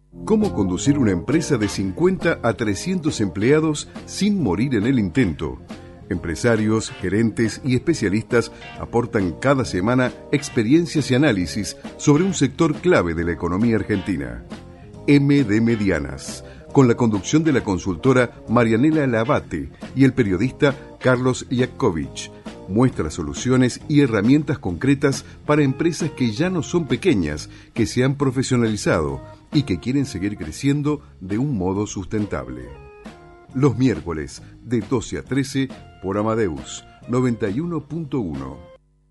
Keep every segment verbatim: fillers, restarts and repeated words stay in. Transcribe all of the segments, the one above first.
¿Cómo conducir una empresa de cincuenta a trescientos empleados sin morir en el intento? Empresarios, gerentes y especialistas aportan cada semana experiencias y análisis sobre un sector clave de la economía argentina. M de Medianas, con la conducción de la consultora Marianela Labate y el periodista Carlos Iakovich, muestra soluciones y herramientas concretas para empresas que ya no son pequeñas, que se han profesionalizado y que quieren seguir creciendo de un modo sustentable. Los miércoles, de doce a trece, por Amadeus, noventa y uno punto uno.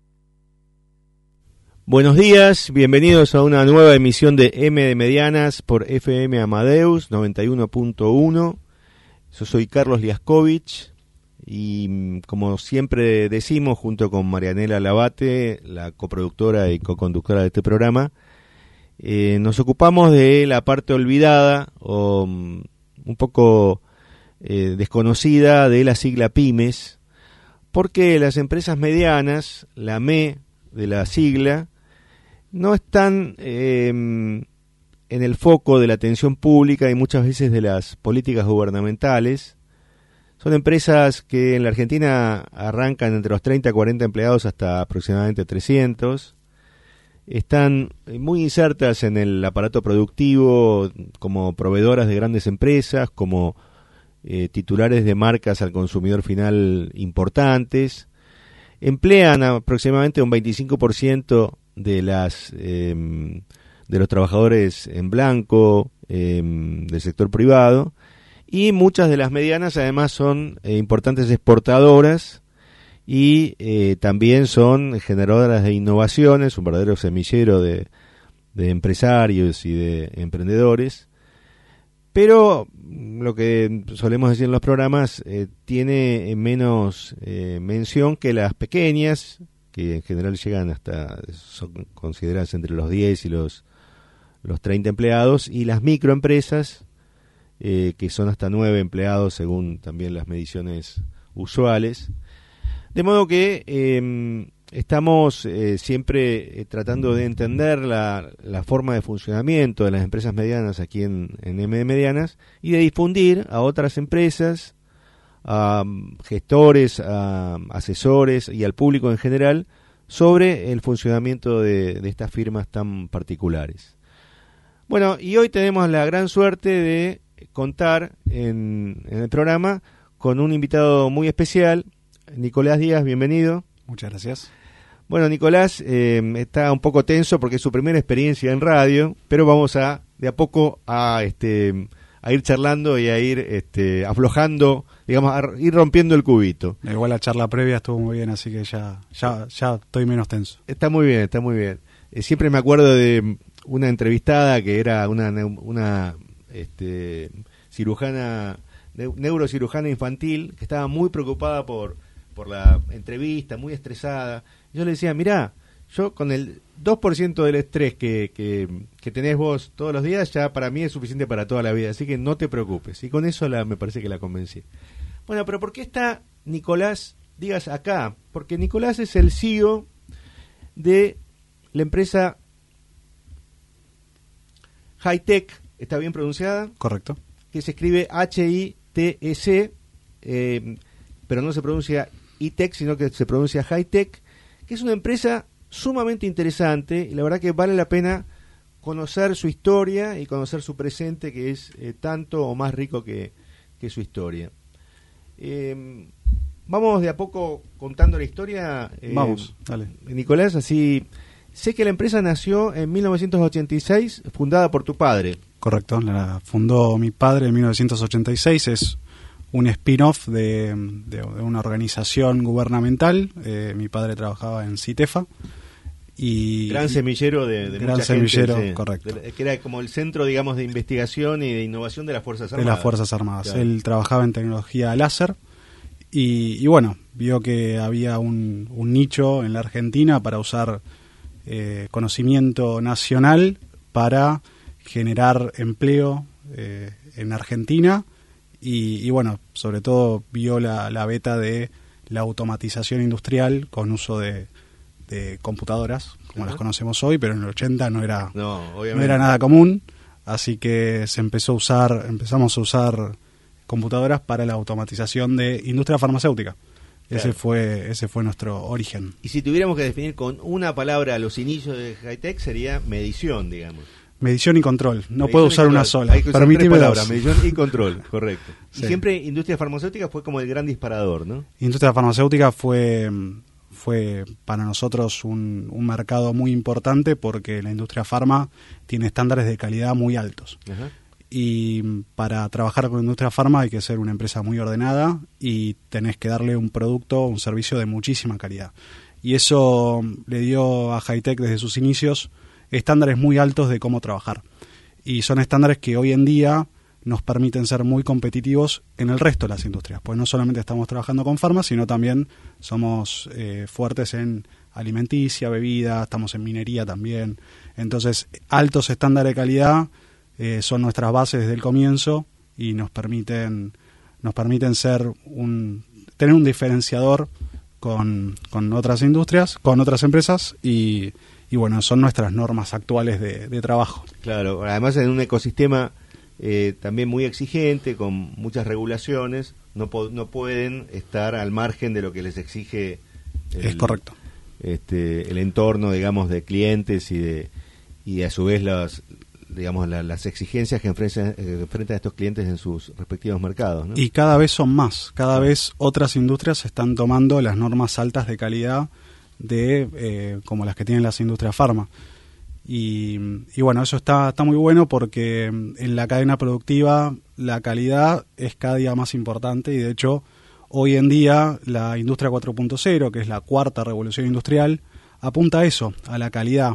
Buenos días, bienvenidos a una nueva emisión de M de Medianas por F M Amadeus, noventa y uno punto uno. Yo soy Carlos Iakovich y, como siempre decimos, junto con Marianela Labate, la coproductora y coconductora de este programa, eh, nos ocupamos de la parte olvidada o um, un poco eh, desconocida de la sigla PYMES, porque las empresas medianas, la M E de la sigla, no están eh, en el foco de la atención pública y muchas veces de las políticas gubernamentales. Son empresas que en la Argentina arrancan entre los treinta a cuarenta empleados hasta aproximadamente trescientos. Están muy insertas en el aparato productivo como proveedoras de grandes empresas, como eh, titulares de marcas al consumidor final importantes. Emplean aproximadamente un veinticinco por ciento de las eh, de los trabajadores en blanco eh, del sector privado, y muchas de las medianas además son eh, importantes exportadoras y eh, también son generadoras de innovaciones, un verdadero semillero de, de empresarios y de emprendedores. Pero lo que solemos decir en los programas eh, tiene menos eh, mención que las pequeñas, que en general llegan hasta, son consideradas entre los diez y los, los treinta empleados, y las microempresas, eh, que son hasta nueve empleados según también las mediciones usuales. De modo que eh, estamos eh, siempre eh, tratando de entender la, la forma de funcionamiento de las empresas medianas aquí en, en M de Medianas, y de difundir a otras empresas, a gestores, a asesores y al público en general sobre el funcionamiento de, de estas firmas tan particulares. Bueno, y hoy tenemos la gran suerte de contar en, en el programa con un invitado muy especial, Nicolás Díaz. Bienvenido. Muchas gracias. Bueno, Nicolás eh, está un poco tenso porque es su primera experiencia en radio, pero vamos a de a poco a este a ir charlando y a ir este aflojando, digamos, a ir rompiendo el cubito. Igual la charla previa estuvo muy bien, así que ya ya ya estoy menos tenso. Está muy bien, está muy bien. Eh, siempre me acuerdo de una entrevistada que era una una este cirujana, neurocirujana infantil, que estaba muy preocupada por por la entrevista, muy estresada. Yo le decía, mirá, yo con el dos por ciento del estrés que, que, que tenés vos todos los días, ya para mí es suficiente para toda la vida, así que no te preocupes. Y con eso la, me parece que la convencí. Bueno, pero ¿por qué está Nicolás Díaz acá? Porque Nicolás es el C E O de la empresa Hi-Tech, ¿está bien pronunciada? Correcto. Que se escribe H I T E C, eh, pero no se pronuncia I-Tech, sino que se pronuncia Hi-Tech, que es una empresa sumamente interesante, y la verdad que vale la pena conocer su historia y conocer su presente, que es eh, tanto o más rico que, que su historia. Eh, vamos de a poco contando la historia. Eh, Vamos, dale. Nicolás, así, sé que la empresa nació en mil novecientos ochenta y seis, fundada por tu padre. Correcto, la fundó mi padre en mil novecientos ochenta y seis, es un spin-off de, de, de una organización gubernamental. Eh, mi padre trabajaba en CITEFA. Y, gran semillero de, de gran mucha semillero, gente, sí, correcto. De, que era como el centro, digamos, de investigación y de innovación de las Fuerzas Armadas. De las Fuerzas Armadas. Claro. Él trabajaba en tecnología láser y, y bueno, vio que había un, un nicho en la Argentina para usar eh, conocimiento nacional para generar empleo eh, en Argentina. Y, y bueno, sobre todo vio la, la beta de la automatización industrial con uso de, de computadoras, como uh-huh. las conocemos hoy, pero en el ochenta no era, no, no era nada común. así que se empezó a usar, empezamos a usar computadoras para la automatización de industria farmacéutica. Claro. Ese fue ese fue nuestro origen. Y si tuviéramos que definir con una palabra los inicios de Hi-Tech, sería medición, digamos. Medición y control. No medición puedo usar una sola. Hay que usar tres palabras, medición y control, correcto. Sí. Y siempre industria farmacéutica fue como el gran disparador, ¿no? Industria farmacéutica fue, fue para nosotros un, un mercado muy importante porque la industria farma tiene estándares de calidad muy altos. Ajá. Y para trabajar con industria farma hay que ser una empresa muy ordenada y tenés que darle un producto, un servicio de muchísima calidad. Y eso le dio a Hi-Tech desde sus inicios estándares muy altos de cómo trabajar. Y son estándares que hoy en día nos permiten ser muy competitivos en el resto de las industrias. Pues no solamente estamos trabajando con farma, sino también somos eh, fuertes en alimenticia, bebida, estamos en minería también. Entonces, altos estándares de calidad Eh, son nuestras bases desde el comienzo y nos permiten nos permiten ser un tener un diferenciador con, con otras industrias, con otras empresas y, y bueno, son nuestras normas actuales de, de trabajo. Claro, además en un ecosistema eh, también muy exigente, con muchas regulaciones, no, po- no pueden estar al margen de lo que les exige el, es correcto. Este, el entorno, digamos, de clientes y de y a su vez las digamos la, las exigencias que enfrentan, eh, enfrentan estos clientes en sus respectivos mercados, ¿no? Y cada vez son más, cada vez otras industrias están tomando las normas altas de calidad de eh, como las que tienen las industrias farma. Y, y bueno, eso está, está muy bueno porque en la cadena productiva la calidad es cada día más importante y de hecho hoy en día la industria cuatro punto cero, que es la cuarta revolución industrial, apunta a eso, a la calidad.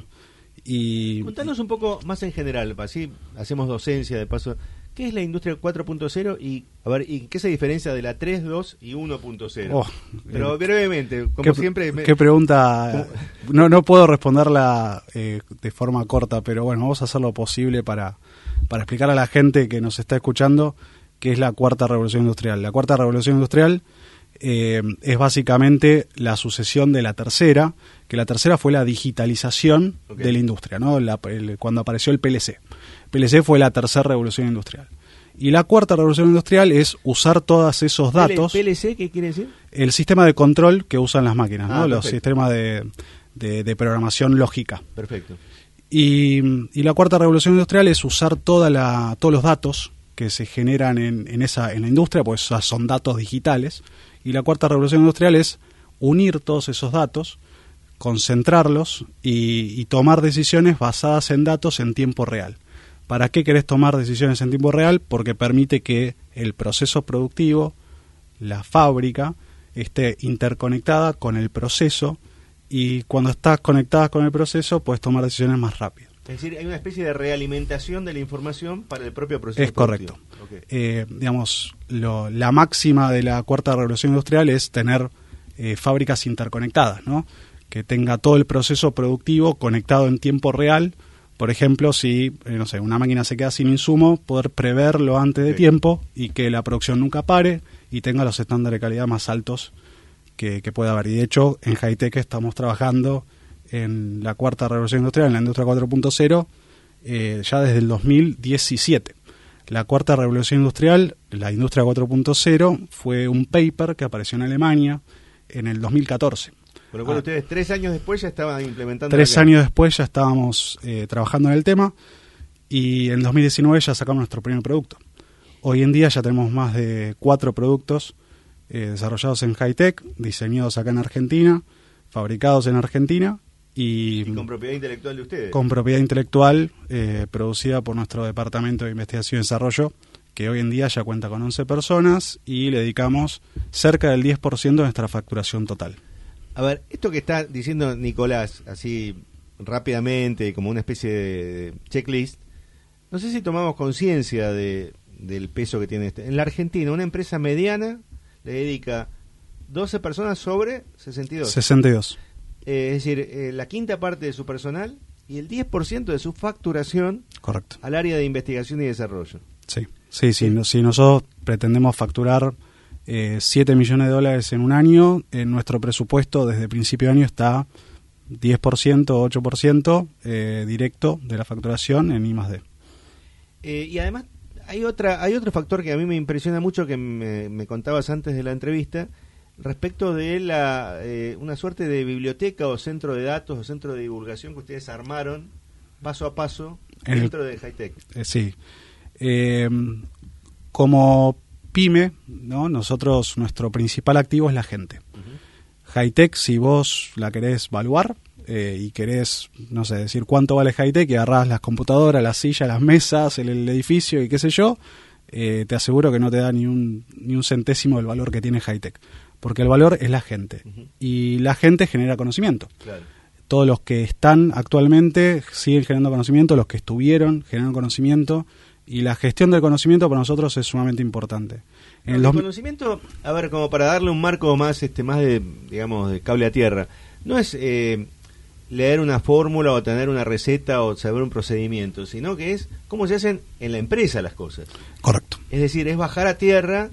Y contanos un poco más en general, así hacemos docencia de paso. ¿Qué es la industria cuatro punto cero y a ver y qué se diferencia de la tres, dos y uno punto cero? Oh, Pero eh, brevemente, como qué, siempre. Me... Qué pregunta. No no puedo responderla eh, de forma corta, pero bueno, vamos a hacer lo posible para para explicar a la gente que nos está escuchando qué es la cuarta revolución industrial. La cuarta revolución industrial Eh, es básicamente la sucesión de la tercera, que la tercera fue la digitalización okay. de la industria, ¿no? La, el, cuando apareció el P L C. P L C fue la tercera revolución industrial. Y la cuarta revolución industrial es usar todos esos datos. ¿P L C qué quiere decir? El sistema de control que usan las máquinas, ah, ¿no? Los sistemas de, de, de programación lógica. Perfecto. Y, y la cuarta revolución industrial es usar toda la, todos los datos que se generan en, en, esa, en la industria, pues son datos digitales. Y la cuarta revolución industrial es unir todos esos datos, concentrarlos y, y tomar decisiones basadas en datos en tiempo real. ¿Para qué querés tomar decisiones en tiempo real? Porque permite que el proceso productivo, la fábrica, esté interconectada con el proceso y cuando estás conectada con el proceso puedes tomar decisiones más rápido. Es decir, hay una especie de realimentación de la información para el propio proceso. Es correcto. Okay. Eh, digamos, lo, la máxima de la cuarta revolución industrial es tener eh, fábricas interconectadas, ¿no? Que tenga todo el proceso productivo conectado en tiempo real. Por ejemplo, si eh, no sé, una máquina se queda sin insumo, poder preverlo antes de okay. tiempo y que la producción nunca pare y tenga los estándares de calidad más altos que, que pueda haber. Y de hecho, en Hi-Tech estamos trabajando en la cuarta revolución industrial, en la industria cuatro punto cero, eh, ya desde el dos mil diecisiete. La cuarta revolución industrial, la industria cuatro punto cero, fue un paper que apareció en Alemania en el dos mil catorce. Con lo cual ah, ustedes tres años después ya estaban implementando... Tres años después ya estábamos eh, trabajando en el tema y en dos mil diecinueve ya sacamos nuestro primer producto. Hoy en día ya tenemos más de cuatro productos eh, desarrollados en Hi-Tech, diseñados acá en Argentina, fabricados en Argentina, Y, y con propiedad intelectual de ustedes. Con propiedad intelectual eh, producida por nuestro Departamento de Investigación y Desarrollo, que hoy en día ya cuenta con once personas y le dedicamos cerca del diez por ciento de nuestra facturación total. A ver, esto que está diciendo Nicolás, así rápidamente, como una especie de checklist, no sé si tomamos conciencia de, del peso que tiene este. En la Argentina, una empresa mediana le dedica doce personas sobre sesenta y dos. sesenta y dos. Eh, es decir, eh, la quinta parte de su personal y el diez por ciento de su facturación. Correcto. Al área de investigación y desarrollo. Sí, sí, sí. No, si nosotros pretendemos facturar eh, siete millones de dólares en un año, en nuestro presupuesto desde principio de año está diez por ciento, ocho por ciento eh, directo de la facturación en I más D. Eh, y además hay otra hay otro factor que a mí me impresiona mucho, que me, me contabas antes de la entrevista, respecto de la eh, una suerte de biblioteca o centro de datos o centro de divulgación que ustedes armaron paso a paso en dentro el, de Hi-Tech. Eh, sí. Eh, como pyme, ¿no? Nosotros, nuestro principal activo es la gente. Uh-huh. Hi-Tech, si vos la querés evaluar eh, y querés, no sé, decir cuánto vale Hi-Tech, y agarrás las computadoras, las sillas, las mesas, el, el edificio y qué sé yo, eh, te aseguro que no te da ni un, ni un centésimo del valor que tiene Hi-Tech. Porque el valor es la gente. Uh-huh. Y la gente genera conocimiento. Claro. Todos los que están actualmente siguen generando conocimiento, los que estuvieron generando conocimiento, y la gestión del conocimiento para nosotros es sumamente importante. En el dos... conocimiento, a ver, como para darle un marco más este más de, digamos, de cable a tierra, no es eh, leer una fórmula o tener una receta o saber un procedimiento, sino que es cómo se hacen en la empresa las cosas. Correcto. Es decir, es bajar a tierra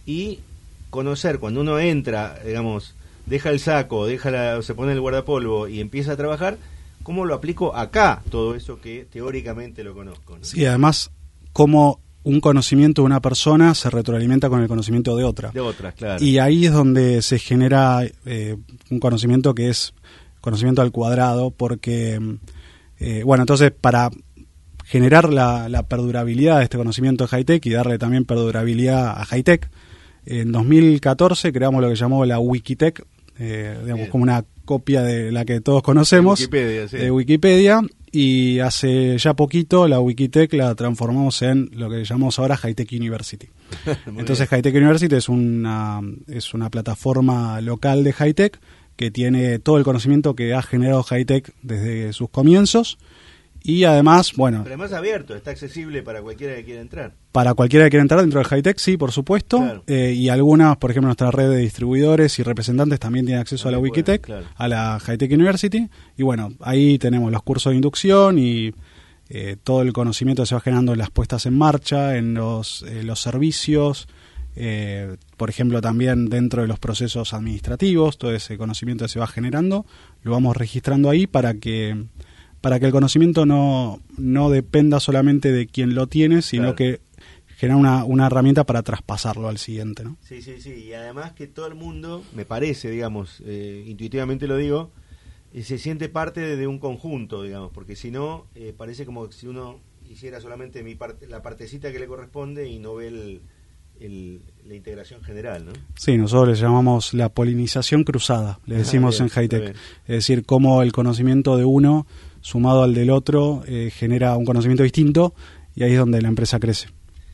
y conocer, cuando uno entra, digamos, deja el saco, deja la, se pone el guardapolvo y empieza a trabajar, ¿cómo lo aplico acá, todo eso que teóricamente lo conozco, ¿no? Sí, además, cómo un conocimiento de una persona se retroalimenta con el conocimiento de otra. De otras, claro. Y ahí es donde se genera eh, un conocimiento que es conocimiento al cuadrado, porque, eh, bueno, entonces para generar la, la perdurabilidad de este conocimiento de Hi-Tech y darle también perdurabilidad a Hi-Tech, en dos mil catorce creamos lo que llamó la Wikitech, eh, digamos, Bien. como una copia de la que todos conocemos, de Wikipedia, sí. de Wikipedia, y hace ya poquito la Wikitech la transformamos en lo que llamamos ahora Hi-Tech University. Entonces Hi-Tech University es una, es una plataforma local de Hi-Tech que tiene todo el conocimiento que ha generado Hi-Tech desde sus comienzos. Y además, bueno... Pero además abierto, está accesible para cualquiera que quiera entrar. Para cualquiera que quiera entrar dentro del Hi-Tech, sí, por supuesto. Claro. Eh, y algunas, por ejemplo, nuestra red de distribuidores y representantes también tienen acceso ah, a la Wikitech, bueno, claro. a la Hi-Tech University. Y bueno, ahí tenemos los cursos de inducción y eh, todo el conocimiento que se va generando en las puestas en marcha, en los, eh, los servicios, eh, por ejemplo, también dentro de los procesos administrativos, todo ese conocimiento que se va generando, lo vamos registrando ahí para que... para que el conocimiento no, no dependa solamente de quien lo tiene, sino claro. que genera una, una herramienta para traspasarlo al siguiente, ¿no? Sí, sí, sí, y además que todo el mundo, me parece, digamos, eh, intuitivamente lo digo, eh, se siente parte de, de un conjunto, digamos, porque si no, eh, parece como si uno hiciera solamente mi parte, la partecita que le corresponde y no ve el, el, la integración general, ¿no? Sí, nosotros le llamamos la polinización cruzada, le decimos ah, bien, en Hi-Tech, es decir, cómo el conocimiento de uno sumado al del otro, eh, genera un conocimiento distinto, y ahí es donde la empresa crece.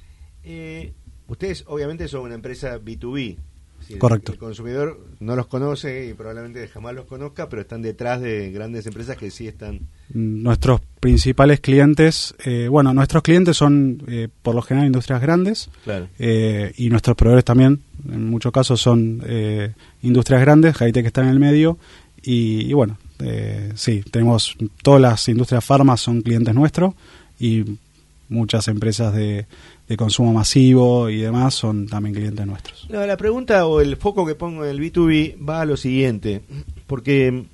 Eh, ustedes obviamente son una empresa B dos B. Si Correcto. El, el consumidor no los conoce y probablemente jamás los conozca, pero están detrás de grandes empresas que sí están... Nuestros principales clientes, eh, bueno, nuestros clientes son eh, por lo general industrias grandes, claro. eh, y nuestros proveedores también, en muchos casos son eh, industrias grandes, Hi-Tech está en el medio, y, y bueno, Eh, sí, tenemos todas las industrias farma son clientes nuestros, y muchas empresas de, de consumo masivo y demás son también clientes nuestros. No, la pregunta o el foco que pongo en el B dos B va a lo siguiente, porque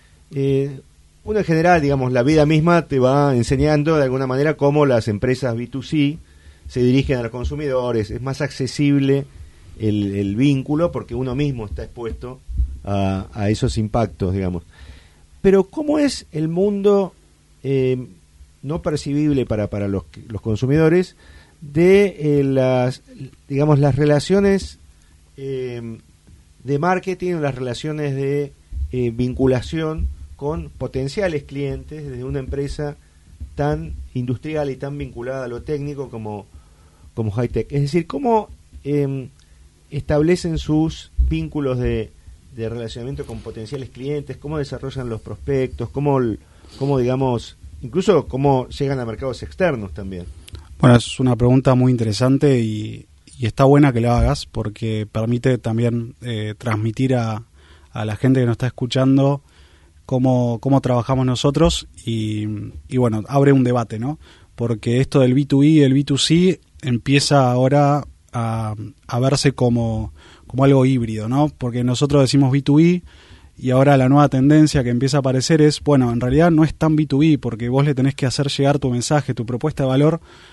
eh, uno en general, digamos, la vida misma te va enseñando de alguna manera cómo las empresas B dos C se dirigen a los consumidores, es más accesible el, el vínculo porque uno mismo está expuesto a, a esos impactos, digamos. Pero ¿cómo es el mundo eh, no percibible para, para los, los consumidores de eh, las, digamos, las relaciones eh, de marketing o las relaciones de eh, vinculación con potenciales clientes desde una empresa tan industrial y tan vinculada a lo técnico como, como Hi-Tech? Es decir, ¿cómo eh, establecen sus vínculos de de relacionamiento con potenciales clientes, cómo desarrollan los prospectos, cómo, cómo digamos, incluso cómo llegan a mercados externos también? Bueno, es una pregunta muy interesante y, y está buena que la hagas porque permite también eh, transmitir a, a la gente que nos está escuchando cómo, cómo trabajamos nosotros y, y bueno, abre un debate, ¿no? Porque esto del B dos B y el B dos C empieza ahora a, a verse como como algo híbrido, ¿no? Porque nosotros decimos B dos B y ahora la nueva tendencia que empieza a aparecer es, bueno, en realidad no es tan B dos B porque vos le tenés que hacer llegar tu mensaje, tu propuesta de valor,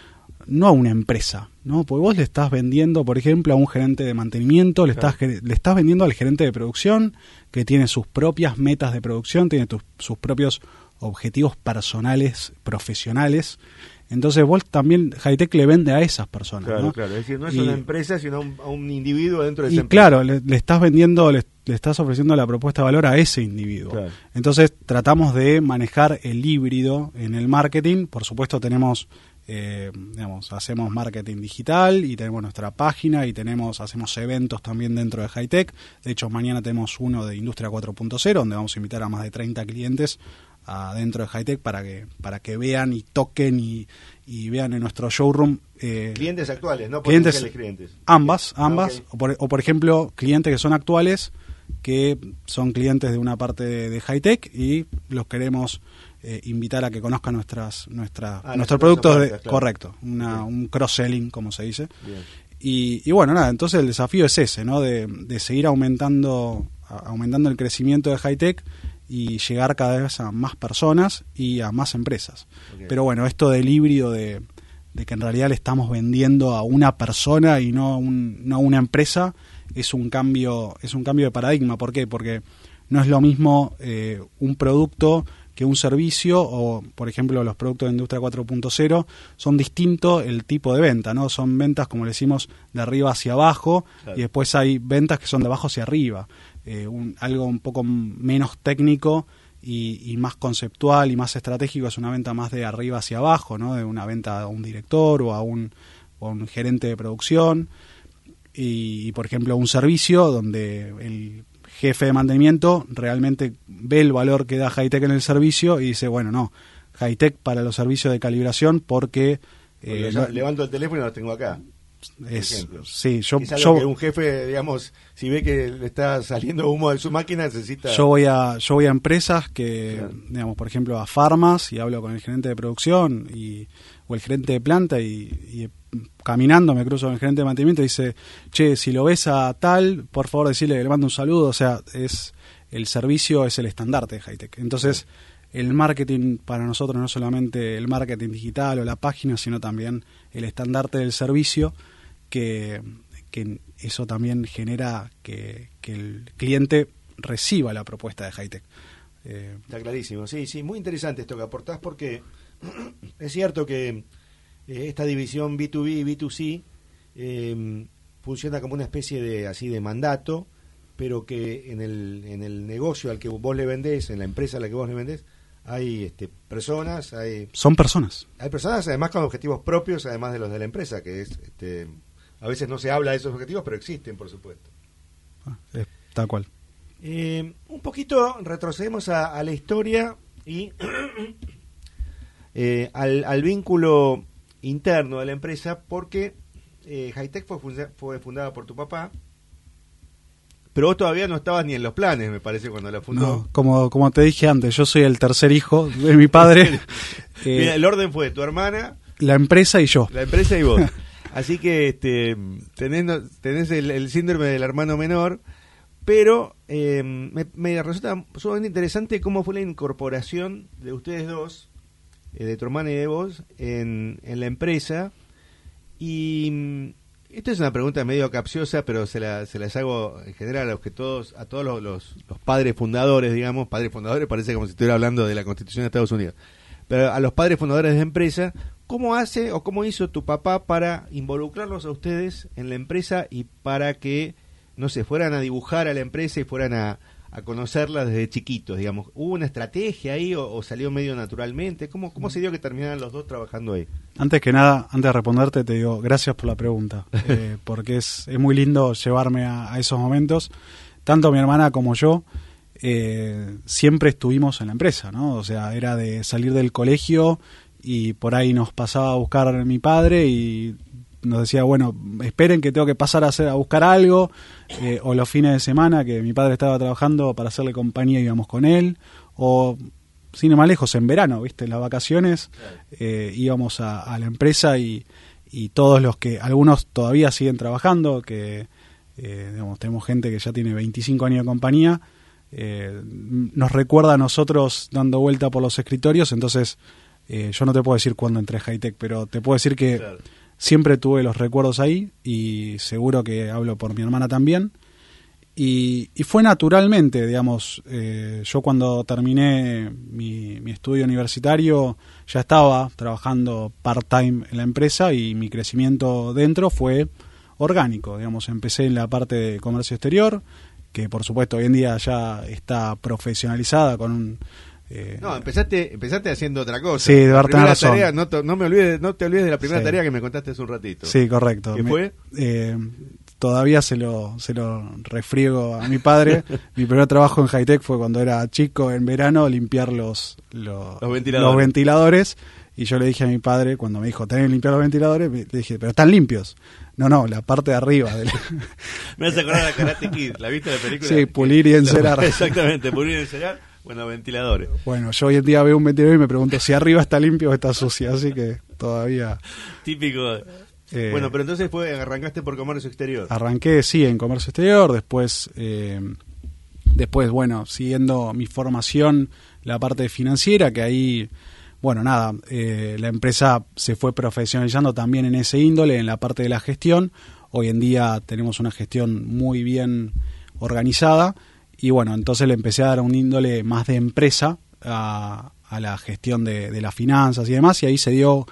no a una empresa, ¿no? Porque vos le estás vendiendo, por ejemplo, a un gerente de mantenimiento, le Claro. estás le estás vendiendo al gerente de producción, que tiene sus propias metas de producción, tiene tus, sus propios objetivos personales, profesionales. Entonces vos también, Hi-Tech le vende a esas personas, Claro, ¿no? claro. Es decir, no es Y- una empresa, sino a un, a un individuo dentro de Y esa empresa. claro, le, le estás vendiendo, le, le estás ofreciendo la propuesta de valor a ese individuo. Claro. Entonces tratamos de manejar el híbrido en el marketing. Por supuesto tenemos, eh, digamos, hacemos marketing digital y tenemos nuestra página y tenemos, hacemos eventos también dentro de Hi-Tech. De hecho, mañana tenemos uno de Industria cuatro punto cero, donde vamos a invitar a más de treinta clientes a, dentro de Hi-Tech para que, para que vean y toquen y, y vean en nuestro showroom. Eh, Clientes actuales, no clientes, potenciales clientes. ambas, Ah, ambas. ok. O, por, o por ejemplo, clientes que son actuales, que son clientes de una parte de, de Hi-Tech y los queremos eh, invitar a que conozcan nuestras, nuestras Ah, nuestros las productos. De, ofertas, claro. Correcto, una, Ok. un cross-selling, como se dice. Bien. Y, y bueno, nada, entonces el desafío es ese, ¿no? De, de seguir aumentando, a- aumentando el crecimiento de Hi-Tech y llegar cada vez a más personas y a más empresas. Ok. Pero bueno, esto del híbrido de, de que en realidad le estamos vendiendo a una persona y no a, un, no a una empresa es un cambio, es un cambio de paradigma. ¿Por qué? Porque no es lo mismo eh, un producto que un servicio, o por ejemplo los productos de Industria cuatro punto cero son distintos el tipo de venta, ¿no? Son ventas, como le decimos, de arriba hacia abajo, Claro. y después hay ventas que son de abajo hacia arriba, eh, un, algo un poco menos técnico y, y más conceptual y más estratégico es una venta más de arriba hacia abajo, ¿no? De una venta a un director o a un, o a un gerente de producción, y, y por ejemplo un servicio donde el jefe de mantenimiento realmente ve el valor que da Hi-Tech en el servicio y dice, bueno, no, Hi-Tech para los servicios de calibración porque... Porque eh, yo no- levanto el teléfono y lo tengo acá. por es, ejemplo. sí, yo, Es algo yo, que un jefe, digamos, si ve que le está saliendo humo de su máquina, necesita... yo voy a yo voy a empresas que, Claro. digamos, por ejemplo, a farmas y hablo con el gerente de producción y o el gerente de planta y, y caminando me cruzo con el gerente de mantenimiento y dice, che, si lo ves a tal, por favor decirle que le mando un saludo. O sea, es el servicio es el estandarte de Hi-Tech. Entonces, el marketing para nosotros no es solamente el marketing digital o la página, sino también el estandarte del servicio, que, que eso también genera que, que el cliente reciba la propuesta de Hi-Tech. Eh, Está clarísimo, sí, sí, muy interesante esto que aportás porque es cierto que eh, esta división B dos B y B dos C eh, funciona como una especie de así de mandato, pero que en el, en el negocio al que vos le vendés, en la empresa a la que vos le vendés, hay este, personas, hay, son personas. hay personas además con objetivos propios, además de los de la empresa, que es, este, a veces no se habla de esos objetivos, pero existen, por supuesto. Ah, es tal cual. Eh, un poquito retrocedemos a, a la historia y eh, al, al vínculo interno de la empresa, porque eh, Hi-Tech fue, funda- fue fundada por tu papá, pero vos todavía no estabas ni en los planes, me parece, cuando la fundó. No, como, como te dije antes, yo soy el tercer hijo de mi padre. Eh, Mira, el orden fue tu hermana, la empresa y yo. la empresa y vos. Así que este, tenés, no- tenés el, el síndrome del hermano menor, pero eh, me, me resulta sumamente interesante cómo fue la incorporación de ustedes dos, eh, de tu hermana y de vos, en, en la empresa. Y mm, esto es una pregunta medio capciosa, pero se, la, se las hago en general a los que todos, a todos los, los, los padres fundadores, digamos, padres fundadores, parece como si estuviera hablando de la Constitución de Estados Unidos. Pero a los padres fundadores de empresa, ¿cómo hace o cómo hizo tu papá para involucrarlos a ustedes en la empresa y para que, no sé, fueran a dibujar a la empresa y fueran a, a conocerla desde chiquitos, digamos? ¿Hubo una estrategia ahí o, o salió medio naturalmente? ¿Cómo, cómo se dio que terminaran los dos trabajando ahí? Antes que nada, antes de responderte, te digo gracias por la pregunta, eh, porque es, es muy lindo llevarme a, a esos momentos. Tanto mi hermana como yo eh, siempre estuvimos en la empresa, ¿no? O sea, era de salir del colegio y por ahí nos pasaba a buscar a mi padre y nos decía, bueno, esperen que tengo que pasar a, hacer, a buscar algo, eh, o los fines de semana que mi padre estaba trabajando para hacerle compañía íbamos con él, o sin ir más lejos, en verano, ¿viste? En las vacaciones eh, íbamos a, a la empresa y, y todos los que, algunos todavía siguen trabajando, que eh, digamos, tenemos gente que ya tiene veinticinco años de compañía, eh, nos recuerda a nosotros dando vuelta por los escritorios, entonces Eh, yo no te puedo decir cuándo entré a Hightech, pero te puedo decir que Claro. siempre tuve los recuerdos ahí y seguro que hablo por mi hermana también. Y, y fue naturalmente, digamos, eh, yo cuando terminé mi, mi estudio universitario ya estaba trabajando part-time en la empresa y mi crecimiento dentro fue orgánico, digamos, empecé en la parte de comercio exterior, que por supuesto hoy en día ya está profesionalizada con un... Eh, No, empezaste, empezaste haciendo otra cosa. Sí, de La verdad tenés primera razón. tarea, no, te- no me olvides, no te olvides de la primera Sí. tarea que me contaste hace un ratito. Sí, correcto. ¿Qué Me- fue? eh, todavía se lo, se lo refriego a mi padre. Mi primer trabajo en Hightech fue cuando era chico, en verano, limpiar los, los, Los ventiladores. los ventiladores. Y yo le dije a mi padre, cuando me dijo, tenés que limpiar los ventiladores, me- le dije, pero están limpios. No, no, la parte de arriba. Del... Me hace acordar a Karate Kid, ¿la viste la película? Sí, pulir y encerar. Exactamente, pulir y encerar, bueno, ventiladores. Bueno, yo hoy en día veo un ventilador y me pregunto si arriba está limpio o está sucio. Así que todavía... Típico. Eh, bueno, pero entonces fue, arrancaste por comercio exterior. Arranqué, sí, en comercio exterior, después, eh, después, bueno, siguiendo mi formación, la parte financiera, que ahí, bueno, nada, eh, la empresa se fue profesionalizando también en ese índole, en la parte de la gestión. Hoy en día tenemos una gestión muy bien organizada y, bueno, entonces le empecé a dar un índole más de empresa a, a la gestión de, de las finanzas y demás, y ahí se dio...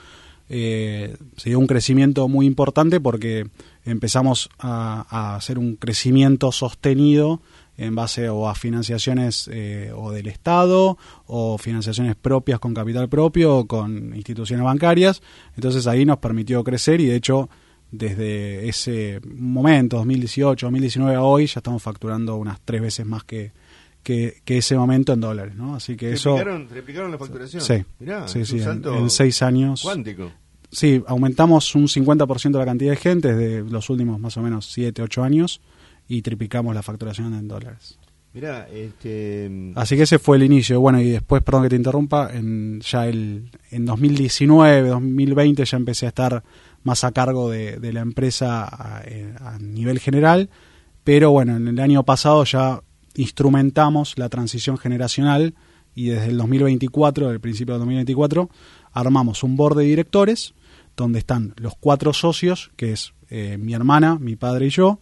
Eh, se dio un crecimiento muy importante porque empezamos a, a hacer un crecimiento sostenido en base o a financiaciones eh, o del Estado o financiaciones propias con capital propio o con instituciones bancarias. Entonces ahí nos permitió crecer y de hecho desde ese momento, dos mil dieciocho, dos mil diecinueve a hoy, ya estamos facturando unas tres veces más que Que, que ese momento en dólares, ¿no? Así que eso... ¿Replicaron, ¿Replicaron la facturación? Sí, Mirá, sí, es sí, un en, salto en seis años. cuántico. Sí, aumentamos un cincuenta por ciento la cantidad de gente desde los últimos más o menos siete, ocho años y triplicamos la facturación en dólares. Mirá, este... Así que ese fue el inicio. Bueno, y después, perdón que te interrumpa, en, ya el, en dos mil diecinueve, dos mil veinte ya empecé a estar más a cargo de, de la empresa a, a nivel general, pero bueno, en el año pasado ya instrumentamos la transición generacional y desde el dos mil veinticuatro, el principio del dos mil veinticuatro, armamos un board de directores donde están los cuatro socios, que es eh, mi hermana, mi padre y yo,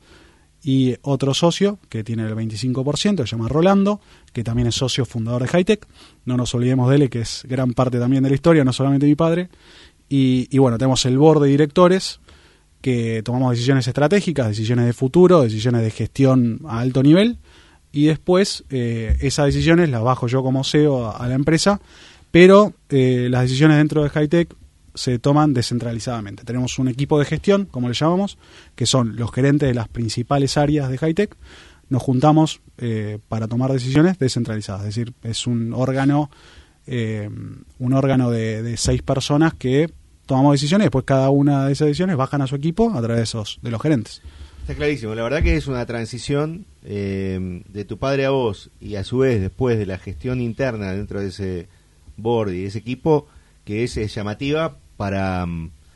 y otro socio que tiene el veinticinco por ciento, que se llama Rolando, que también es socio fundador de Hightech. No nos olvidemos de él, que es gran parte también de la historia, no solamente mi padre. Y, y bueno, tenemos el board de directores, que tomamos decisiones estratégicas, decisiones de futuro, decisiones de gestión a alto nivel, y después eh, esas decisiones las bajo yo como C E O a, a la empresa, pero eh, las decisiones dentro de Hightech se toman descentralizadamente. Tenemos un equipo de gestión, como le llamamos, que son los gerentes de las principales áreas de Hightech. Nos juntamos eh, para tomar decisiones descentralizadas, es decir, es un órgano, eh, un órgano de, de seis personas que tomamos decisiones, después cada una de esas decisiones bajan a su equipo a través de, esos, de los gerentes. Está clarísimo, la verdad que es una transición eh, de tu padre a vos y a su vez después de la gestión interna dentro de ese board y ese equipo que es, es llamativa para,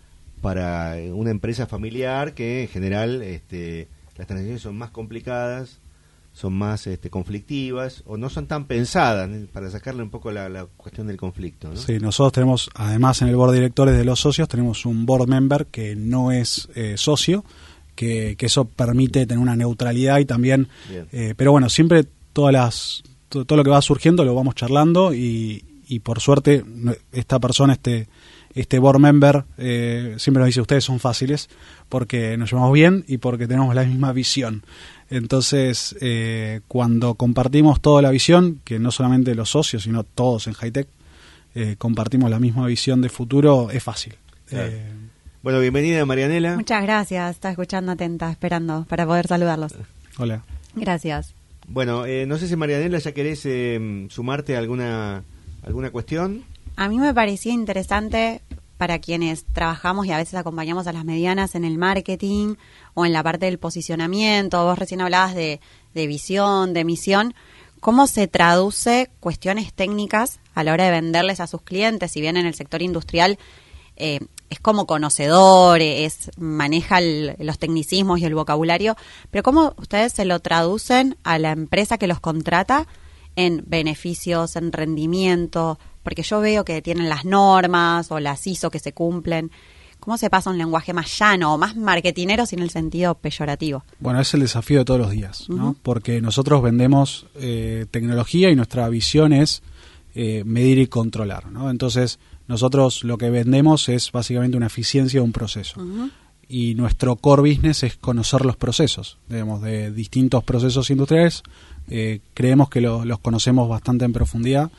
para una empresa familiar que en general este, las transiciones son más complicadas, son más este, conflictivas o no son tan pensadas, ¿eh? Para sacarle un poco la, la cuestión del conflicto, ¿no? Sí, nosotros tenemos, además en el board de directores de los socios, tenemos un board member que no es eh, socio, que, que eso permite tener una neutralidad y también, eh, pero bueno, siempre todas las todo, todo lo que va surgiendo lo vamos charlando y, y por suerte esta persona, este este board member eh, siempre nos dice, ustedes son fáciles porque nos llevamos bien y porque tenemos la misma visión. Entonces, eh, cuando compartimos toda la visión, que no solamente los socios, sino todos en Hightech, eh, compartimos la misma visión de futuro, es fácil. Claro. Eh, Bueno, bienvenida Marianela. Muchas gracias, estaba escuchando atenta, esperando para poder saludarlos. hola. Gracias. Bueno, eh, no sé si Marianela ya querés eh, sumarte a alguna, alguna cuestión. A mí me parecía interesante para quienes trabajamos y a veces acompañamos a las medianas en el marketing o en la parte del posicionamiento. Vos recién hablabas de, de visión, de misión. ¿Cómo se traduce cuestiones técnicas a la hora de venderles a sus clientes? Si bien en el sector industrial eh, es como conocedor, es maneja el, los tecnicismos y el vocabulario, pero ¿cómo ustedes se lo traducen a la empresa que los contrata en beneficios, en rendimiento, porque yo veo que tienen las normas o las I S O que se cumplen. ¿Cómo se pasa a un lenguaje más llano o más marketinero sin el sentido peyorativo? Bueno, es el desafío de todos los días, ¿no? Uh-huh. Porque nosotros vendemos eh, tecnología y nuestra visión es eh, medir y controlar, ¿no? Entonces, nosotros lo que vendemos es básicamente una eficiencia de un proceso. Uh-huh. Y nuestro core business es conocer los procesos, digamos, de distintos procesos industriales. Eh, creemos que lo, los conocemos bastante en profundidad.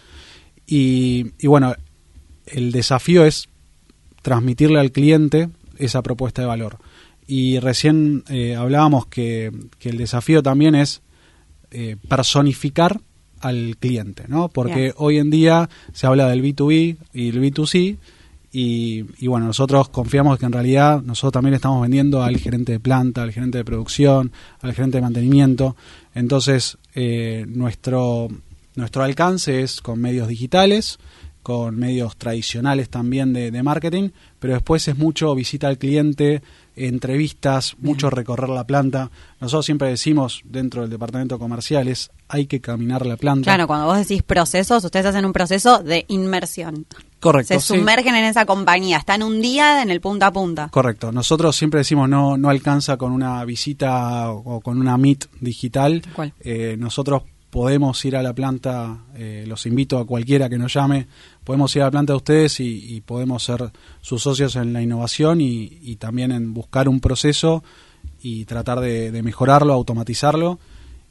Y, y bueno, el desafío es transmitirle al cliente esa propuesta de valor. Y recién eh, hablábamos que, que el desafío también es eh, personificar al cliente, ¿no? Porque yeah. hoy en día se habla del B dos B y el B dos C y, y bueno, nosotros confiamos que en realidad nosotros también estamos vendiendo al gerente de planta, al gerente de producción, al gerente de mantenimiento. Entonces, eh, nuestro, nuestro alcance es con medios digitales, con medios tradicionales también de, de marketing, pero después es mucho visita al cliente, entrevistas, mucho recorrer la planta. Nosotros siempre decimos dentro del departamento comercial es hay que caminar la planta. Claro, cuando vos decís procesos, ustedes hacen un proceso de inmersión. Correcto. Se sumergen sí. en esa compañía, están un día en el punta a punta. Correcto. Nosotros siempre decimos no no alcanza con una visita o con una meet digital. ¿Cuál? Eh, nosotros podemos ir a la planta, eh, los invito a cualquiera que nos llame, podemos ir a la planta de ustedes y, y podemos ser sus socios en la innovación y, y también en buscar un proceso y tratar de, de mejorarlo, automatizarlo,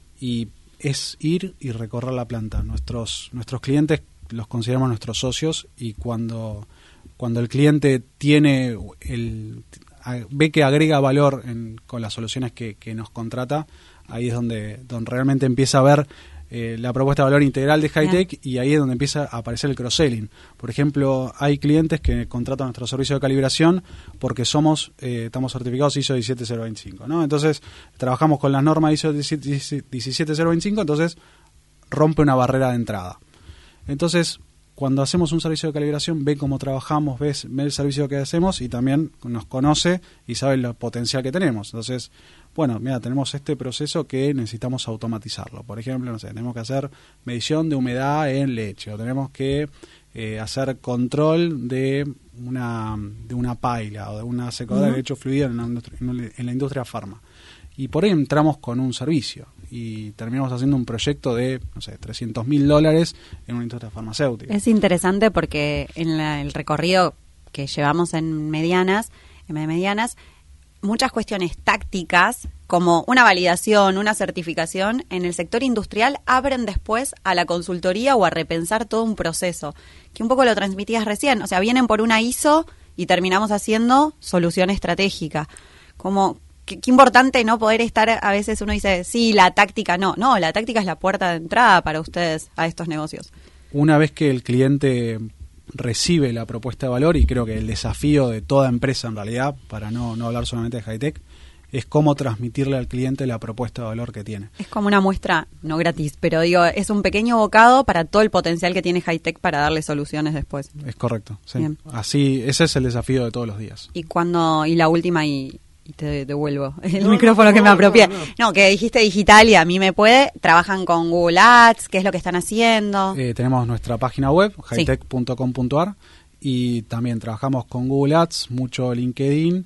y es ir y recorrer la planta. Nuestros nuestros clientes los consideramos nuestros socios y cuando, cuando el cliente tiene el ve que agrega valor en, con las soluciones que, que nos contrata, ahí es donde, donde realmente empieza a ver eh, la propuesta de valor integral de Hi-Tech, y ahí es donde empieza a aparecer el cross-selling. Por ejemplo, hay clientes que contratan nuestro servicio de calibración porque somos eh, estamos certificados I S O diecisiete cero veinticinco, ¿no? Entonces, trabajamos con las normas I S O diecisiete cero veinticinco, entonces rompe una barrera de entrada. Entonces, cuando hacemos un servicio de calibración, ve cómo trabajamos, ve, ve el servicio que hacemos y también nos conoce y sabe el potencial que tenemos. Entonces, bueno, mira, tenemos este proceso que necesitamos automatizarlo. Por ejemplo, no sé, tenemos que hacer medición de humedad en leche, o tenemos que eh, hacer control de una de una paila o de una secadora uh-huh. de leche fluido en la, industria, en la industria farma. Y por ahí entramos con un servicio y terminamos haciendo un proyecto de, no sé, trescientos mil dólares en una industria farmacéutica. Es interesante porque en la, el recorrido que llevamos en medianas, en medianas, muchas cuestiones tácticas, como una validación, una certificación, en el sector industrial abren después a la consultoría o a repensar todo un proceso, que un poco lo transmitías recién. O sea, vienen por una I S O y terminamos haciendo solución estratégica. Como... Qué, qué importante no poder estar, a veces uno dice, sí, la táctica no. No, la táctica es la puerta de entrada para ustedes a estos negocios. Una vez que el cliente recibe la propuesta de valor, y creo que el desafío de toda empresa en realidad, para no, no hablar solamente de Hi-Tech, es cómo transmitirle al cliente la propuesta de valor que tiene. Es como una muestra, no gratis, pero digo, es un pequeño bocado para todo el potencial que tiene Hi-Tech para darle soluciones después. Es correcto, sí. Bien. Así, ese es el desafío de todos los días. Y cuando, y la última y... y te devuelvo el no, micrófono no, que me apropié. No, no. no, que dijiste digital y a mí me puede. Trabajan con Google Ads, ¿qué es lo que están haciendo? Eh, tenemos nuestra página web, hi tech punto com punto a r, y también trabajamos con Google Ads, mucho LinkedIn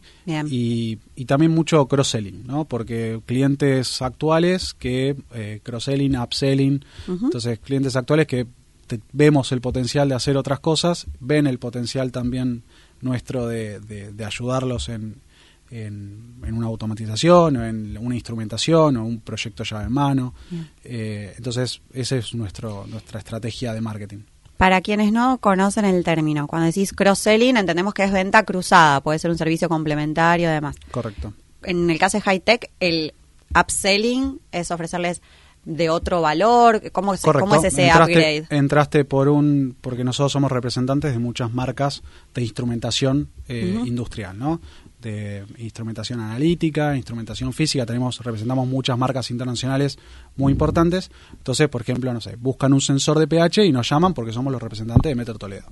y, y también mucho cross-selling, ¿no? Porque clientes actuales que eh, cross-selling, upselling, uh-huh. entonces clientes actuales que te, vemos el potencial de hacer otras cosas, ven el potencial también nuestro de, de, de ayudarlos en En, en una automatización o en una instrumentación o un proyecto llave en mano. Eh, entonces, esa es nuestro nuestra estrategia de marketing. Para quienes no conocen el término, cuando decís cross-selling, entendemos que es venta cruzada, puede ser un servicio complementario, además. Correcto. En el caso de Hi-Tech, el upselling es ofrecerles de otro valor. ¿Cómo, se, ¿cómo es ese entraste, upgrade? Entraste por un... Porque nosotros somos representantes de muchas marcas de instrumentación eh, uh-huh. industrial, ¿no? De instrumentación analítica, instrumentación física, tenemos representamos muchas marcas internacionales muy importantes. Entonces, por ejemplo, no sé, buscan un sensor de pH y nos llaman porque somos los representantes de Meter Toledo.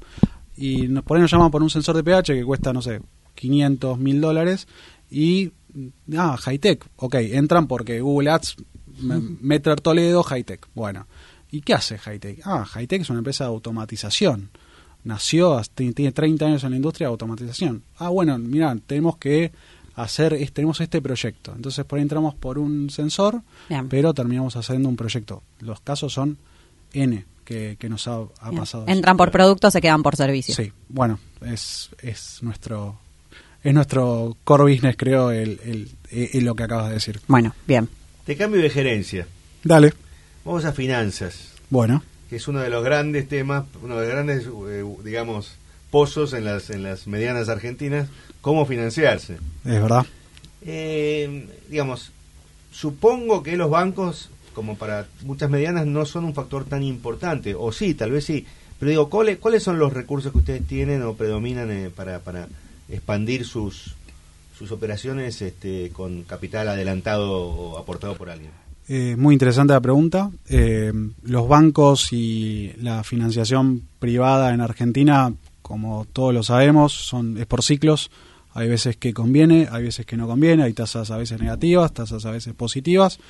Y nos, por ahí nos llaman por un sensor de pH que cuesta, no sé, quinientos mil dólares y, ah, Hi-Tech, ok, entran porque Google Ads, Meter Toledo, Hi-Tech. Bueno, ¿y qué hace Hightech? Ah, Hightech es una empresa de automatización. Nació, tiene treinta años en la industria de automatización. Ah, bueno, mira, tenemos que hacer, es, tenemos este proyecto. Entonces por ahí entramos por un sensor, Bien. pero terminamos haciendo un proyecto. Los casos son N que, que nos ha, ha pasado. Entran por producto, se quedan por servicio. Sí, bueno, es, es nuestro es nuestro core business, creo, el, el, el, el lo que acabas de decir. Bueno, bien. Te cambio de gerencia. Dale. Vamos a finanzas. Bueno. Que es uno de los grandes temas, uno de los grandes, eh, digamos, pozos en las en las medianas argentinas, cómo financiarse. Es verdad. Eh, digamos, supongo que los bancos, como para muchas medianas, no son un factor tan importante, o sí, tal vez sí, pero digo, ¿cuáles, cuáles son los recursos que ustedes tienen o predominan eh, para, para expandir sus, sus operaciones este, con capital adelantado o aportado por alguien? Eh, muy interesante la pregunta. Eh, los bancos y la financiación privada en Argentina, como todos lo sabemos, son es por ciclos. Hay veces que conviene, hay veces que no conviene, hay tasas a veces negativas, tasas a veces positivas.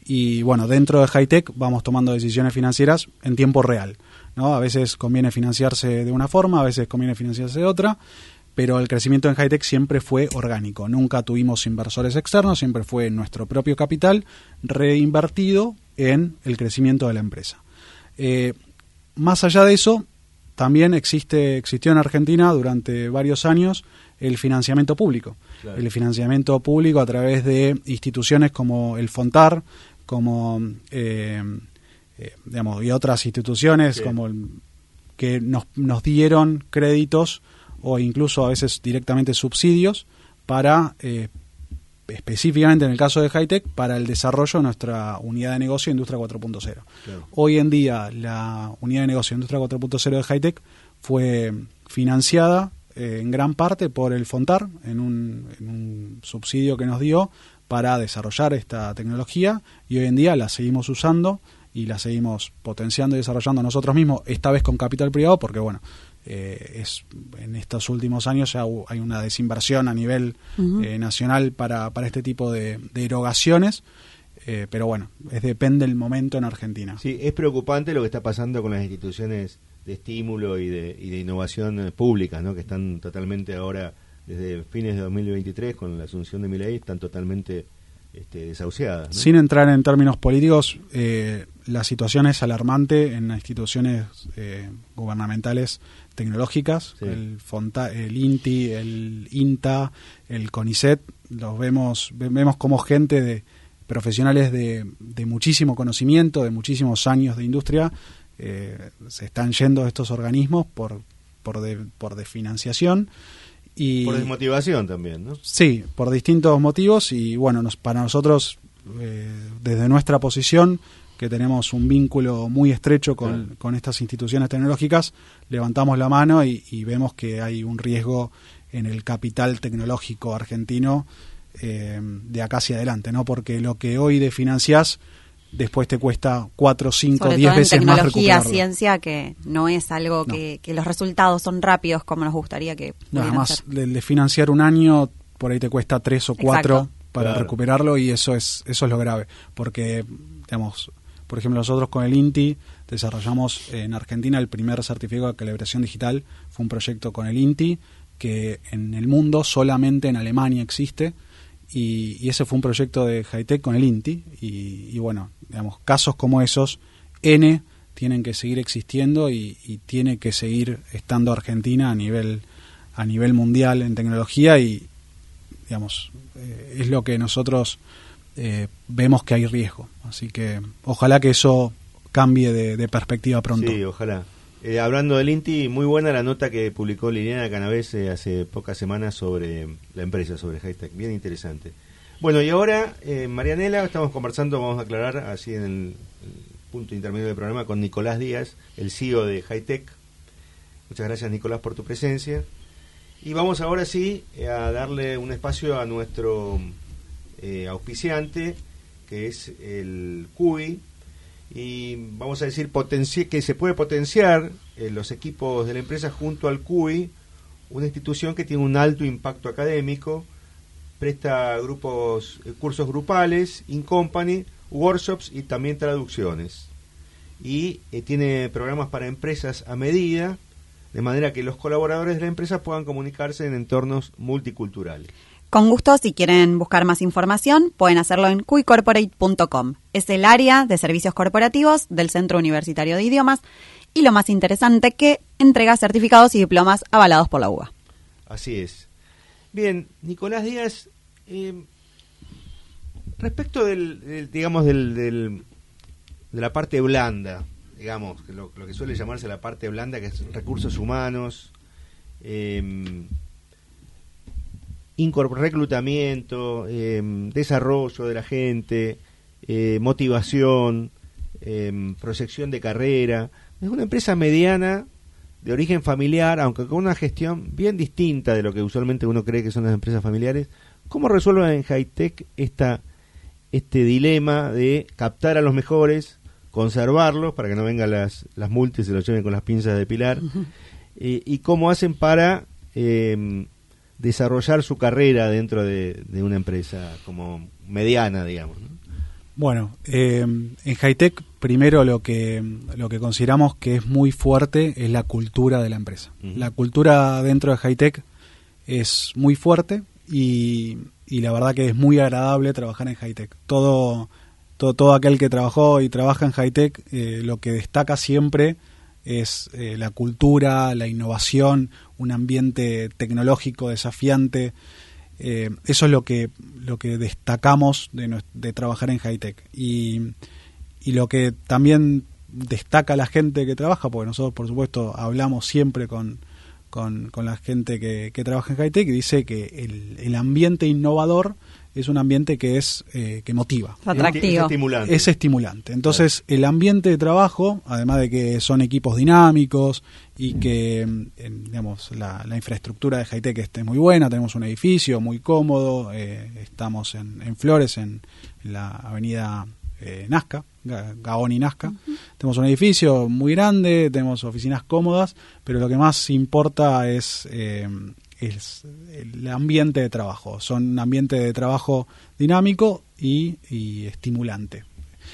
Y bueno, dentro de Hightech vamos tomando decisiones financieras en tiempo real, ¿no? A veces conviene financiarse de una forma, a veces conviene financiarse de otra. Pero el crecimiento en Hightech siempre fue orgánico. Nunca tuvimos inversores externos, siempre fue nuestro propio capital reinvertido en el crecimiento de la empresa. Eh, más allá de eso, también existe existió en Argentina durante varios años el financiamiento público. Claro. El financiamiento público a través de instituciones como el FONTAR, como eh, eh, digamos, y otras instituciones sí. como el, que nos, nos dieron créditos o incluso a veces directamente subsidios para, eh, específicamente en el caso de Hightech, para el desarrollo de nuestra unidad de negocio Industria cuatro punto cero. Claro. Hoy en día la unidad de negocio Industria cuatro punto cero de Hightech fue financiada eh, en gran parte por el FONTAR, en un, en un subsidio que nos dio para desarrollar esta tecnología, y hoy en día la seguimos usando y la seguimos potenciando y desarrollando nosotros mismos, esta vez con capital privado, porque bueno, Eh, es en estos últimos años ya hay una desinversión a nivel uh-huh. eh, nacional para, para este tipo de, de erogaciones, eh, pero bueno, es, depende del momento en Argentina. Sí, es preocupante lo que está pasando con las instituciones de estímulo y de, y de innovación públicas, ¿no? Que están totalmente ahora, desde fines de dos mil veintitrés, con la asunción de Milei, están totalmente este, desahuciadas, ¿no? Sin entrar en términos políticos, eh, la situación es alarmante en las instituciones eh, gubernamentales tecnológicas, sí. el Fonta, el INTI, el INTA, el CONICET, los vemos vemos como gente de profesionales de, de muchísimo conocimiento, de muchísimos años de industria, eh, se están yendo de estos organismos por por de, por desfinanciación y por desmotivación también, ¿no? Sí, por distintos motivos, y bueno, nos, para nosotros eh, desde nuestra posición, que tenemos un vínculo muy estrecho con, claro. con estas instituciones tecnológicas, levantamos la mano y, y vemos que hay un riesgo en el capital tecnológico argentino eh, de acá hacia adelante, ¿no? Porque lo que hoy desfinanciás después te cuesta cuatro, cinco, diez veces más recuperarlo. Tecnología, ciencia, que no es algo no. que, que los resultados son rápidos como nos gustaría que pudieran Nada más, de, de financiar un año, por ahí te cuesta tres o cuatro Exacto. para claro. recuperarlo, y eso es eso es lo grave, porque, digamos, por ejemplo, nosotros con el INTI desarrollamos en Argentina el primer certificado de calibración digital. Fue un proyecto con el INTI que en el mundo solamente en Alemania existe, y, y ese fue un proyecto de Hightech con el INTI, y, y bueno, digamos, casos como esos, N, tienen que seguir existiendo y, y tiene que seguir estando Argentina a nivel a nivel mundial en tecnología, y digamos, eh, es lo que nosotros Eh, vemos que hay riesgo, así que ojalá que eso cambie de, de perspectiva pronto. Sí, ojalá. Eh, hablando del INTI, muy buena la nota que publicó Liliana Canavese hace pocas semanas sobre la empresa, sobre Hightech, bien interesante. Bueno, y ahora, eh, Marianela, estamos conversando, vamos a aclarar así en el, el punto intermedio del programa, con Nicolás Díaz, el C E O de Hightech. Muchas gracias, Nicolás, por tu presencia. Y vamos ahora sí a darle un espacio a nuestro Eh, auspiciante, que es el C U I, y vamos a decir potenci- que se puede potenciar eh, los equipos de la empresa junto al C U I, una institución que tiene un alto impacto académico, presta grupos, eh, cursos grupales, in company, workshops y también traducciones. y eh, tiene programas para empresas a medida, de manera que los colaboradores de la empresa puedan comunicarse en entornos multiculturales. Con gusto, si quieren buscar más información, pueden hacerlo en cui corporate punto com. Es el área de servicios corporativos del Centro Universitario de Idiomas y lo más interesante, que entrega certificados y diplomas avalados por la U B A. Así es. Bien, Nicolás Díaz, eh, respecto del, del digamos, del, del, de la parte blanda, digamos, lo, lo que suele llamarse la parte blanda, que es recursos humanos, eh, reclutamiento, eh, desarrollo de la gente, eh, motivación, eh, proyección de carrera. Es una empresa mediana, de origen familiar, aunque con una gestión bien distinta de lo que usualmente uno cree que son las empresas familiares. ¿Cómo resuelven en Hi-Tech esta, este dilema de captar a los mejores, conservarlos para que no vengan las, las multas y se los lleven con las pinzas de Pilar? Uh-huh. eh, ¿Y cómo hacen para eh, desarrollar su carrera dentro de, de una empresa como mediana, digamos, ¿no? Bueno, eh, en Hi-Tech primero lo que lo que consideramos que es muy fuerte es la cultura de la empresa. Uh-huh. La cultura dentro de Hi-Tech es muy fuerte y, y la verdad que es muy agradable trabajar en Hi-Tech. Todo, todo, todo aquel que trabajó y trabaja en Hi-Tech, eh, lo que destaca siempre es eh, la cultura, la innovación, un ambiente tecnológico desafiante. Eh, eso es lo que lo que destacamos de, de trabajar en Hi-Tech. Y, y lo que también destaca la gente que trabaja, porque nosotros, por supuesto, hablamos siempre con, con, con la gente que, que trabaja en Hi-Tech, y dice que el, el ambiente innovador es un ambiente que es eh, que motiva. Es atractivo. Es estimulante. Es estimulante. Entonces, claro, el ambiente de trabajo, además de que son equipos dinámicos y que, en, digamos, la, la infraestructura de Hi-Tech esté muy buena, tenemos un edificio muy cómodo, eh, estamos en, en Flores, en, en la avenida eh, Nazca, Gaón y Nazca. Uh-huh. Tenemos un edificio muy grande, tenemos oficinas cómodas, pero lo que más importa es... Eh, es el ambiente de trabajo. Son un ambiente de trabajo dinámico y, y estimulante.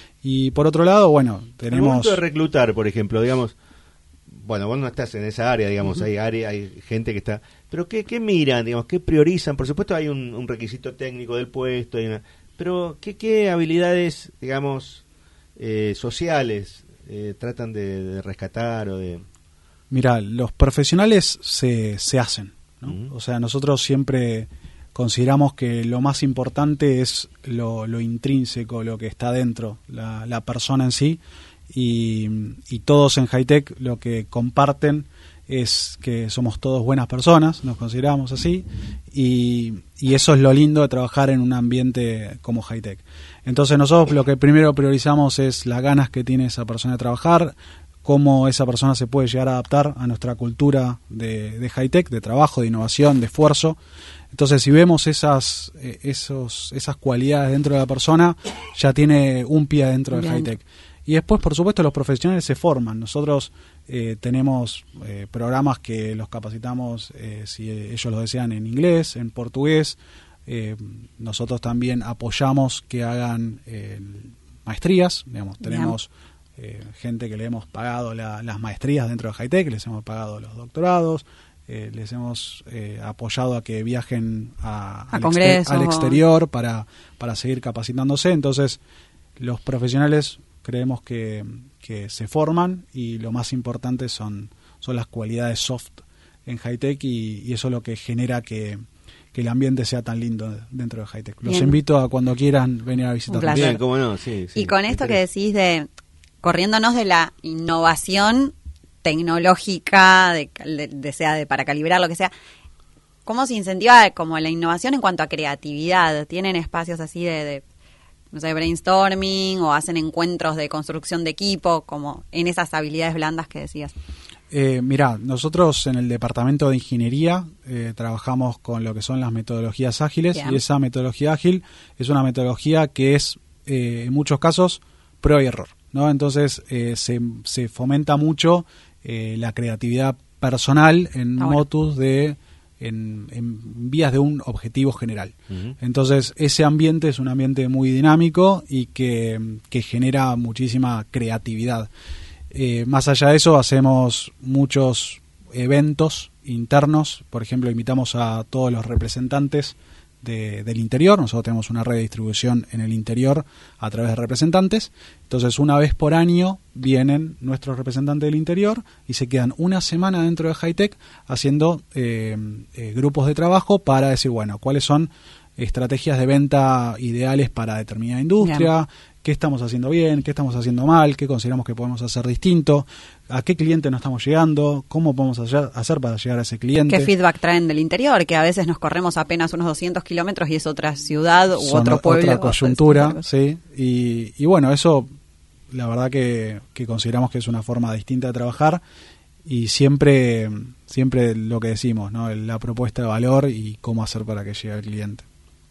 Y por otro lado, bueno, tenemos... El momento de reclutar, por ejemplo, digamos, bueno, vos no estás en esa área, digamos, uh-huh. hay área, hay gente que está... Pero ¿qué, qué miran, digamos, qué priorizan? Por supuesto hay un, un requisito técnico del puesto, hay una, pero ¿qué, qué habilidades, digamos, eh, sociales eh, tratan de, de rescatar o de...? Mira, los profesionales se, se hacen, ¿no? Uh-huh. O sea, nosotros siempre consideramos que lo más importante es lo, lo intrínseco, lo que está dentro, la, la persona en sí, y, y todos en Hi-Tech lo que comparten es que somos todos buenas personas, nos consideramos así, y, y eso es lo lindo de trabajar en un ambiente como Hi-Tech. Entonces nosotros lo que primero priorizamos es las ganas que tiene esa persona de trabajar, cómo esa persona se puede llegar a adaptar a nuestra cultura de, de Hi-Tech, de trabajo, de innovación, de esfuerzo. Entonces, si vemos esas eh, esos esas cualidades dentro de la persona, ya tiene un pie dentro de Hi-Tech. Y después, por supuesto, los profesionales se forman. Nosotros eh, tenemos eh, programas que los capacitamos, eh, si ellos lo desean, en inglés, en portugués. Eh, nosotros también apoyamos que hagan eh, maestrías, digamos, tenemos... Eh, gente que le hemos pagado la, las maestrías dentro de Hi-Tech, les hemos pagado los doctorados, eh, les hemos eh, apoyado a que viajen a, a al, congresos, exter- al exterior para, para seguir capacitándose. Entonces, los profesionales creemos que, que se forman y lo más importante son, son las cualidades soft en Hi-Tech y, y eso es lo que genera que, que el ambiente sea tan lindo dentro de Hi-Tech. Los Bien. invito a cuando quieran venir a visitar. Bien, cómo no, sí, sí. Y con esto que decís de... corriéndonos de la innovación tecnológica, de, de, de sea de para calibrar lo que sea, ¿cómo se incentiva como la innovación en cuanto a creatividad? ¿Tienen espacios así de, de no sé, brainstorming o hacen encuentros de construcción de equipo, como en esas habilidades blandas que decías? Eh, mirá, nosotros en el departamento de ingeniería eh, trabajamos con lo que son las metodologías ágiles. Bien. Y esa metodología ágil es una metodología que es eh, en muchos casos prueba y error, ¿no? Entonces eh, se, se fomenta mucho eh, la creatividad personal en ah, bueno. motus de en, en vías de un objetivo general. Uh-huh. Entonces, ese ambiente es un ambiente muy dinámico y que, que genera muchísima creatividad. Eh, más allá de eso, hacemos muchos eventos internos. Por ejemplo, invitamos a todos los representantes de, del interior. Nosotros tenemos una red de distribución en el interior a través de representantes. Entonces, una vez por año vienen nuestros representantes del interior y se quedan una semana dentro de Hi-Tech haciendo eh, eh, grupos de trabajo para decir, bueno, cuáles son estrategias de venta ideales para determinada industria, bien, qué estamos haciendo bien, qué estamos haciendo mal, qué consideramos que podemos hacer distinto, a qué cliente no estamos llegando, cómo podemos hacer para llegar a ese cliente. ¿Qué feedback traen del interior? Que a veces nos corremos apenas unos doscientos kilómetros y es otra ciudad u Son otro pueblo. Otra coyuntura, sí. Y, y bueno, eso la verdad que, que consideramos que es una forma distinta de trabajar y siempre, siempre lo que decimos, ¿no? La propuesta de valor y cómo hacer para que llegue al cliente.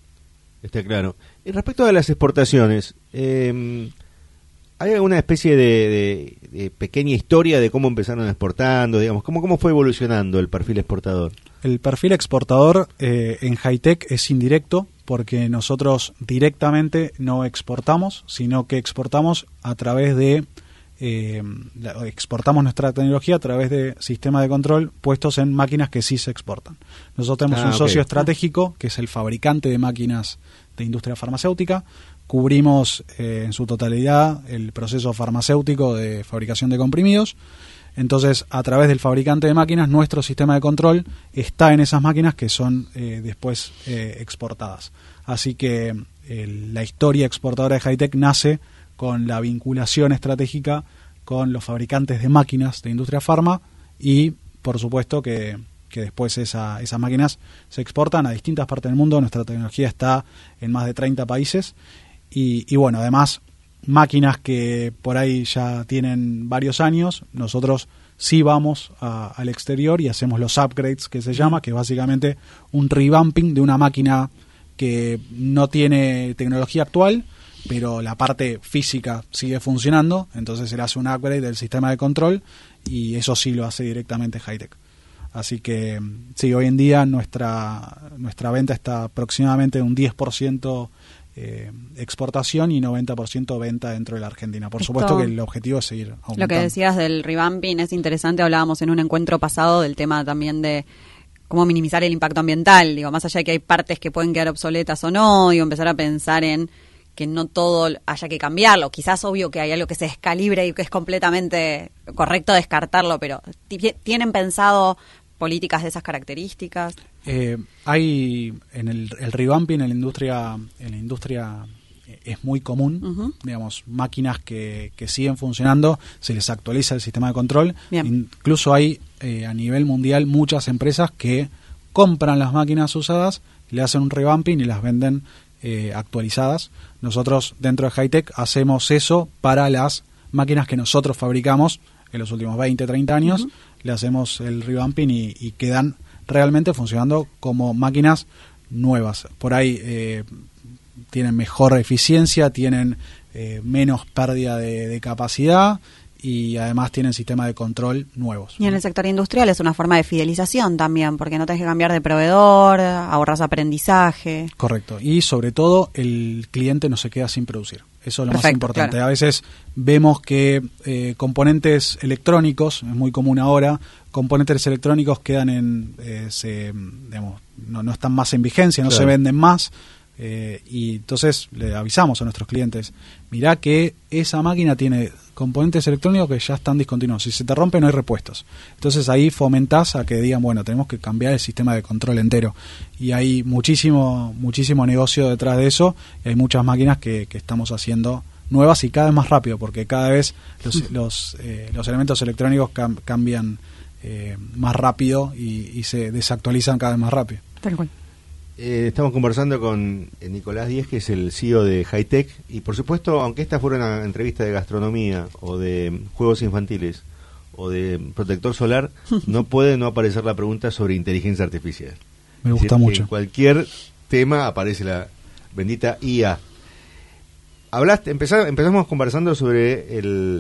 Está claro. Y respecto a las exportaciones, eh, ¿hay alguna especie de, de, de pequeña historia de cómo empezaron exportando, digamos, cómo, cómo fue evolucionando el perfil exportador? El perfil exportador eh, en Hi-Tech es indirecto porque nosotros directamente no exportamos, sino que exportamos a través de eh, exportamos nuestra tecnología a través de sistemas de control puestos en máquinas que sí se exportan. Nosotros tenemos ah, un socio okay. estratégico que es el fabricante de máquinas de industria farmacéutica. Cubrimos eh, en su totalidad el proceso farmacéutico de fabricación de comprimidos. Entonces, a través del fabricante de máquinas, nuestro sistema de control está en esas máquinas que son eh, después eh, exportadas. Así que eh, la historia exportadora de Hi-Tech nace con la vinculación estratégica con los fabricantes de máquinas de industria farma y, por supuesto, que, que después esa, esas máquinas se exportan a distintas partes del mundo. Nuestra tecnología está en más de treinta países y, y bueno, además, máquinas que por ahí ya tienen varios años, nosotros sí vamos a, al exterior y hacemos los upgrades, que se llama, que es básicamente un revamping de una máquina que no tiene tecnología actual, pero la parte física sigue funcionando, entonces se le hace un upgrade del sistema de control y eso sí lo hace directamente Hi-Tech. Así que sí, hoy en día nuestra nuestra venta está aproximadamente un diez por ciento eh, exportación y noventa por ciento venta dentro de la Argentina. Por Esto, supuesto que el objetivo es seguir aumentando. Lo que decías del revamping es interesante, hablábamos en un encuentro pasado del tema también de cómo minimizar el impacto ambiental, digo, más allá de que hay partes que pueden quedar obsoletas o no, digo, empezar a pensar en que no todo haya que cambiarlo. Quizás obvio que hay algo que se descalibre y que es completamente correcto descartarlo, pero ¿tienen pensado políticas de esas características? Eh, hay en el, el revamping en la industria, en la industria es muy común, uh-huh. digamos, máquinas que, que siguen funcionando, se les actualiza el sistema de control. Bien. Incluso hay eh, a nivel mundial muchas empresas que compran las máquinas usadas, le hacen un revamping y las venden Eh, actualizadas. Nosotros dentro de Hi-Tech hacemos eso para las máquinas que nosotros fabricamos en los últimos veinte, treinta años, uh-huh. le hacemos el revamping y, y quedan realmente funcionando como máquinas nuevas. Por ahí eh, tienen mejor eficiencia, tienen eh, menos pérdida de, de capacidad y además tienen sistemas de control nuevos. Y en el sector industrial es una forma de fidelización también, porque no tenés que cambiar de proveedor, ahorras aprendizaje. Correcto, y sobre todo el cliente no se queda sin producir. Eso es lo Perfecto, más importante. Claro. A veces vemos que eh, componentes electrónicos, es muy común ahora, componentes electrónicos quedan en, eh, se, digamos, no, no están más en vigencia, no claro. se venden más. Eh, y entonces le avisamos a nuestros clientes, mirá que esa máquina tiene componentes electrónicos que ya están discontinuados, si se te rompe no hay repuestos. Entonces ahí fomentás a que digan, bueno, tenemos que cambiar el sistema de control entero, y hay muchísimo muchísimo negocio detrás de eso, y hay muchas máquinas que, que estamos haciendo nuevas y cada vez más rápido, porque cada vez los, los, eh, los elementos electrónicos cam, cambian eh, más rápido y, y se desactualizan cada vez más rápido. Tal cual. Eh, estamos conversando con Nicolás Díez, que es el C E O de Hi-Tech, y por supuesto, aunque esta fuera una entrevista de gastronomía o de juegos infantiles o de protector solar, no puede no aparecer la pregunta sobre inteligencia artificial. Me gusta es decir, mucho. En cualquier tema aparece la bendita I A. Hablaste, empezamos, empezamos conversando sobre el,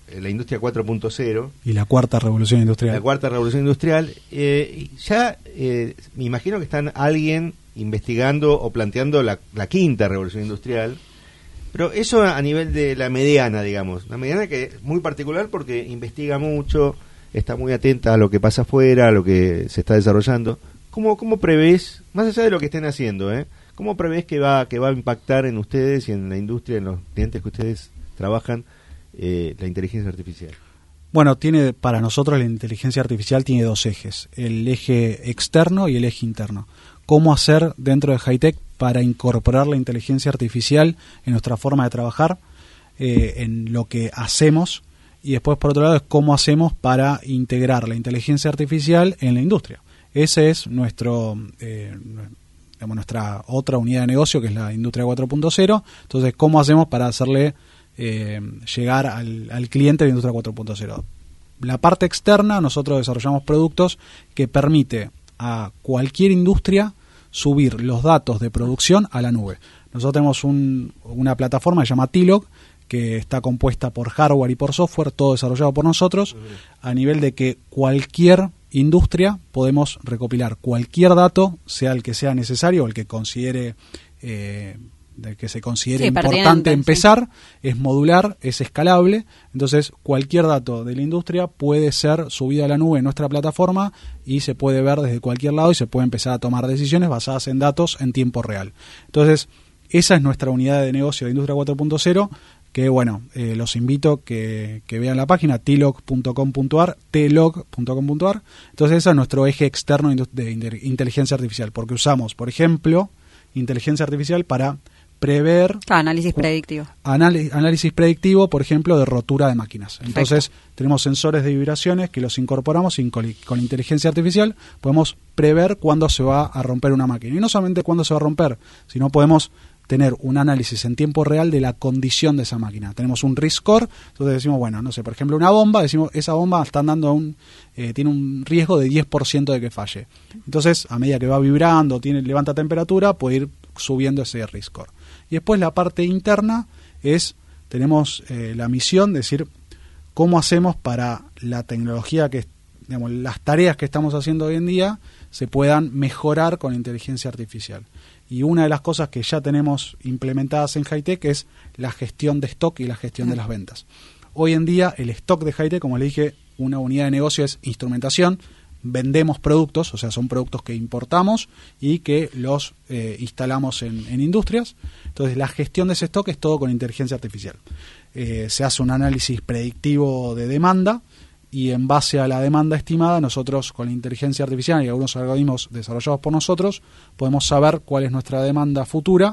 eh, la industria cuatro punto cero. Y la cuarta revolución industrial. La cuarta revolución industrial. Eh, ya eh, me imagino que están alguien investigando o planteando la, la quinta revolución industrial. Pero eso a nivel de la mediana, digamos. La mediana que es muy particular porque investiga mucho, está muy atenta a lo que pasa afuera, a lo que se está desarrollando. ¿Cómo, cómo prevés, más allá de lo que estén haciendo, eh, cómo prevés que va, que va a impactar en ustedes y en la industria, en los clientes que ustedes trabajan, eh, la inteligencia artificial? Bueno, tiene para nosotros la inteligencia artificial tiene dos ejes, el eje externo y el eje interno. ¿Cómo hacer dentro de Hightech para incorporar la inteligencia artificial en nuestra forma de trabajar, eh, en lo que hacemos? Y después, por otro lado, es cómo hacemos para integrar la inteligencia artificial en la industria. Ese es nuestro, eh, digamos, nuestra otra unidad de negocio, que es la industria cuatro punto cero. Entonces, ¿cómo hacemos para hacerle eh, llegar al, al cliente la industria cuatro punto cero? La parte externa, nosotros desarrollamos productos que permite a cualquier industria subir los datos de producción a la nube. Nosotros tenemos un, una plataforma que se llama T-Log, que está compuesta por hardware y por software, todo desarrollado por nosotros, a nivel de que cualquier industria podemos recopilar cualquier dato, sea el que sea necesario o el que considere eh, de que se considere sí, importante empezar, sí. Es modular, es escalable, entonces cualquier dato de la industria puede ser subido a la nube en nuestra plataforma y se puede ver desde cualquier lado y se puede empezar a tomar decisiones basadas en datos en tiempo real. Entonces, esa es nuestra unidad de negocio de industria cuatro punto cero, que bueno, eh, los invito que, que vean la página t log punto com punto a r, t log punto com punto a r. Entonces ese es nuestro eje externo de inteligencia artificial, porque usamos, por ejemplo, inteligencia artificial para prever... Claro, análisis predictivo. Anál- análisis predictivo, por ejemplo, de rotura de máquinas. Entonces, perfecto, tenemos sensores de vibraciones que los incorporamos y con, con inteligencia artificial podemos prever cuándo se va a romper una máquina. Y no solamente cuándo se va a romper, sino podemos tener un análisis en tiempo real de la condición de esa máquina. Tenemos un risk score, entonces decimos, bueno, no sé, por ejemplo, una bomba, decimos, esa bomba está dando un, eh, tiene un riesgo de diez por ciento de que falle. Entonces, a medida que va vibrando, tiene, levanta temperatura, puede ir subiendo ese risk score. Y después la parte interna es, tenemos eh, la misión de decir, ¿cómo hacemos para la tecnología que, digamos, las tareas que estamos haciendo hoy en día se puedan mejorar con inteligencia artificial? Y una de las cosas que ya tenemos implementadas en Hightech es la gestión de stock y la gestión de las ventas. Hoy en día el stock de Hightech, como le dije, una unidad de negocio es instrumentación, vendemos productos, o sea, son productos que importamos y que los eh, instalamos en, en industrias. Entonces la gestión de ese stock es todo con inteligencia artificial. Eh, se hace un análisis predictivo de demanda y en base a la demanda estimada, nosotros con la inteligencia artificial y algunos algoritmos desarrollados por nosotros, podemos saber cuál es nuestra demanda futura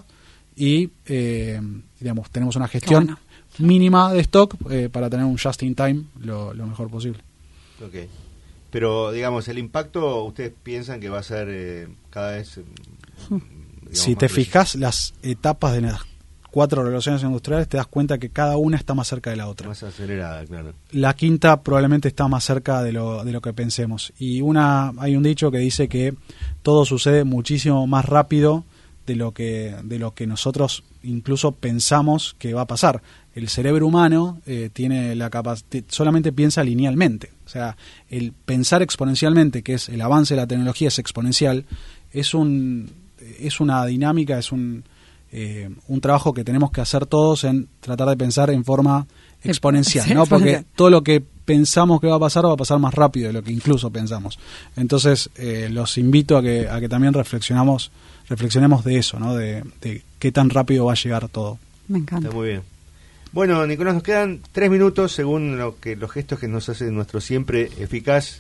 y eh, digamos, tenemos una gestión bueno. mínima de stock eh, para tener un just in time lo, lo mejor posible. Okay. Pero, digamos, el impacto, ¿ustedes piensan que va a ser eh, cada vez... Eh, digamos, si te fijas, las etapas de las cuatro revoluciones industriales, te das cuenta que cada una está más cerca de la otra. Más acelerada, claro. La quinta probablemente está más cerca de lo, de lo que pensemos. Y una hay un dicho que dice que todo sucede muchísimo más rápido de lo que, de lo que nosotros incluso pensamos que va a pasar. El cerebro humano eh, tiene la capacidad, solamente piensa linealmente. O sea, el pensar exponencialmente, que es el avance de la tecnología, es exponencial, es un es una dinámica, es un eh, un trabajo que tenemos que hacer todos en tratar de pensar en forma exponencial, ¿no? Porque todo lo que pensamos que va a pasar va a pasar más rápido de lo que incluso pensamos. Entonces, eh, los invito a que a que también reflexionamos reflexionemos de eso, ¿no? De, de qué tan rápido va a llegar todo. Me encanta. Está muy bien. Bueno, Nicolás, nos quedan tres minutos según lo que los gestos que nos hace nuestro siempre eficaz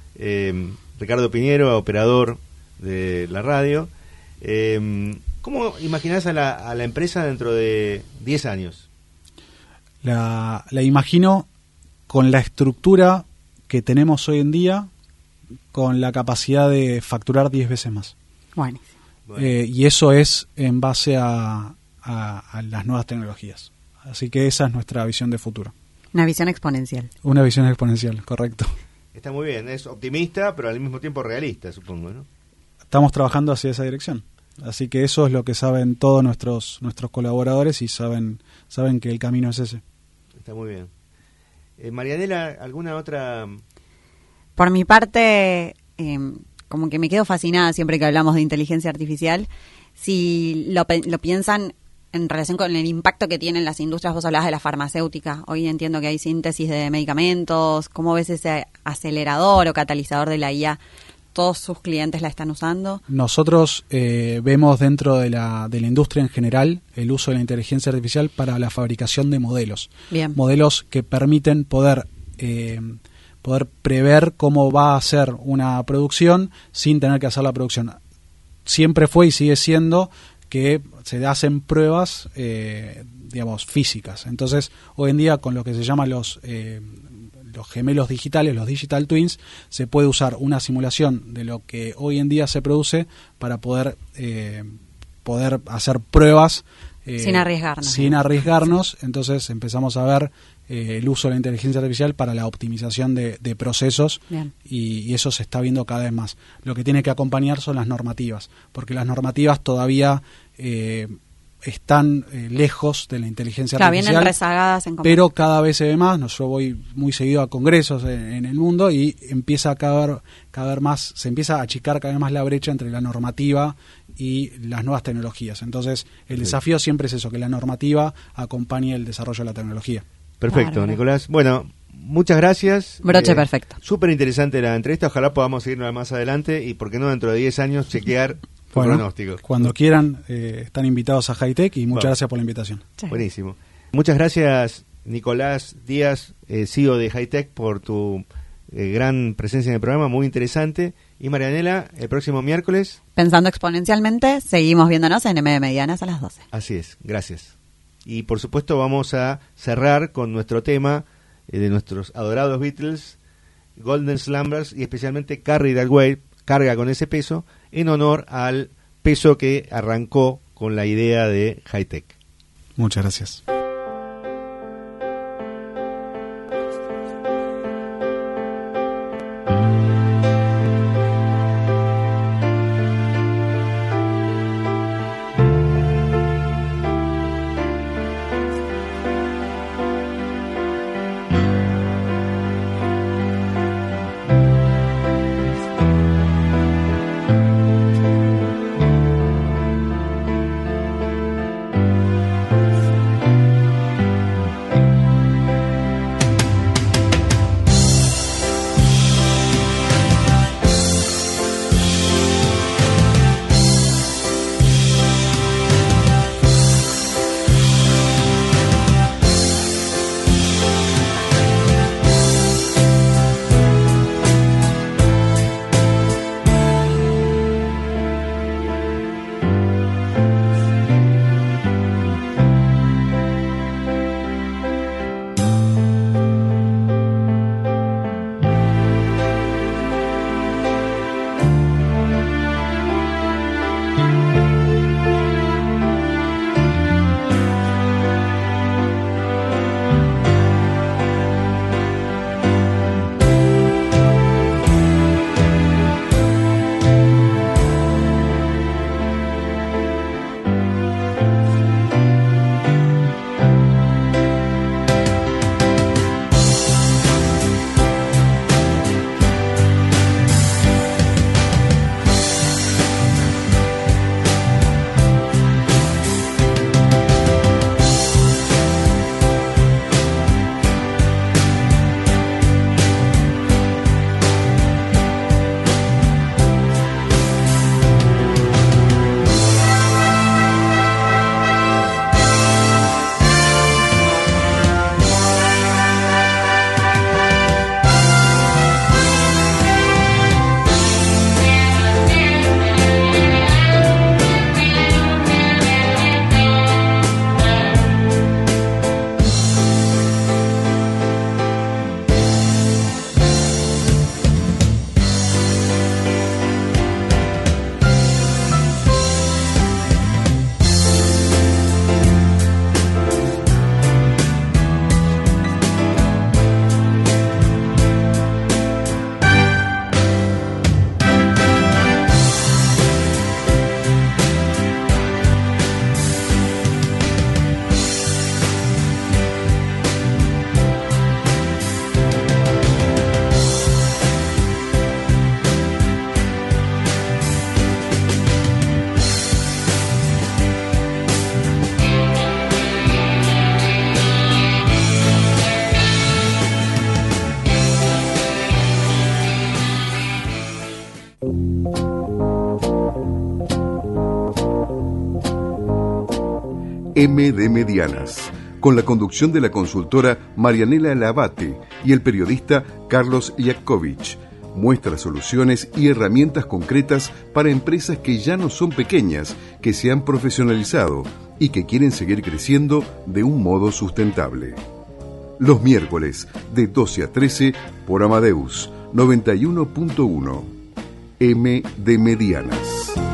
eh, Ricardo Piñero, operador de la radio. Eh, ¿Cómo imaginás a la, a la empresa dentro de diez años? La, la imagino con la estructura que tenemos hoy en día, con la capacidad de facturar diez veces más. Buenísimo. Bueno. Eh, y eso es en base a, a, a las nuevas tecnologías. Así que esa es nuestra visión de futuro. Una visión exponencial. Una visión exponencial, correcto. Está muy bien, es optimista, pero al mismo tiempo realista, supongo, ¿no? Estamos trabajando hacia esa dirección. Así que eso es lo que saben todos nuestros nuestros colaboradores y saben saben que el camino es ese. Está muy bien. Eh, Marianela, ¿alguna otra? Por mi parte, eh, como que me quedo fascinada siempre que hablamos de inteligencia artificial. Si lo, lo piensan en relación con el impacto que tienen las industrias, vos hablabas de la farmacéutica. Hoy entiendo que hay síntesis de medicamentos. ¿Cómo ves ese acelerador o catalizador de la I A? ¿Todos sus clientes la están usando? Nosotros eh, vemos dentro de la, de la industria en general el uso de la inteligencia artificial para la fabricación de modelos. Bien. Modelos que permiten poder, eh, poder prever cómo va a ser una producción sin tener que hacer la producción. Siempre fue y sigue siendo que se hacen pruebas, eh, digamos, físicas. Entonces, hoy en día, con lo que se llama los... Eh, los gemelos digitales, los digital twins, se puede usar una simulación de lo que hoy en día se produce para poder eh, poder hacer pruebas eh, sin arriesgarnos. Sin arriesgarnos. Entonces empezamos a ver eh, el uso de la inteligencia artificial para la optimización de, de procesos y, y eso se está viendo cada vez más. Lo que tiene que acompañar son las normativas, porque las normativas todavía eh, están eh, lejos de la inteligencia claro, artificial, vienen rezagadas en pero cada vez se ve más. No, yo voy muy seguido a congresos en, en el mundo y empieza a caber, cada más, se empieza a achicar cada vez más la brecha entre la normativa y las nuevas tecnologías. Entonces, el sí. desafío siempre es eso, que la normativa acompañe el desarrollo de la tecnología. Perfecto, claro, Nicolás. Bueno, muchas gracias. Broche eh, perfecto. Súper interesante la entrevista. Ojalá podamos seguirnos más adelante y, por qué no, dentro de diez años chequear bueno, pronósticos. Cuando quieran, eh, están invitados a Hightech y muchas bueno. gracias por la invitación. Sí. Buenísimo. Muchas gracias, Nicolás Díaz, eh, C E O de Hightech, por tu eh, gran presencia en el programa, muy interesante. Y Marianela, el próximo miércoles. Pensando exponencialmente, seguimos viéndonos en M de Medianas a las doce. Así es, gracias. Y por supuesto vamos a cerrar con nuestro tema eh, de nuestros adorados Beatles, Golden Slumbers, y especialmente Carry That Weight, carga con ese peso, en honor al peso que arrancó con la idea de Hightech. Muchas gracias. M de Medianas, con la conducción de la consultora Marianela Labate y el periodista Carlos Liaskovich. Muestra soluciones y herramientas concretas para empresas que ya no son pequeñas, que se han profesionalizado y que quieren seguir creciendo de un modo sustentable. Los miércoles de doce a trece por Amadeus noventa y uno punto uno. M de Medianas.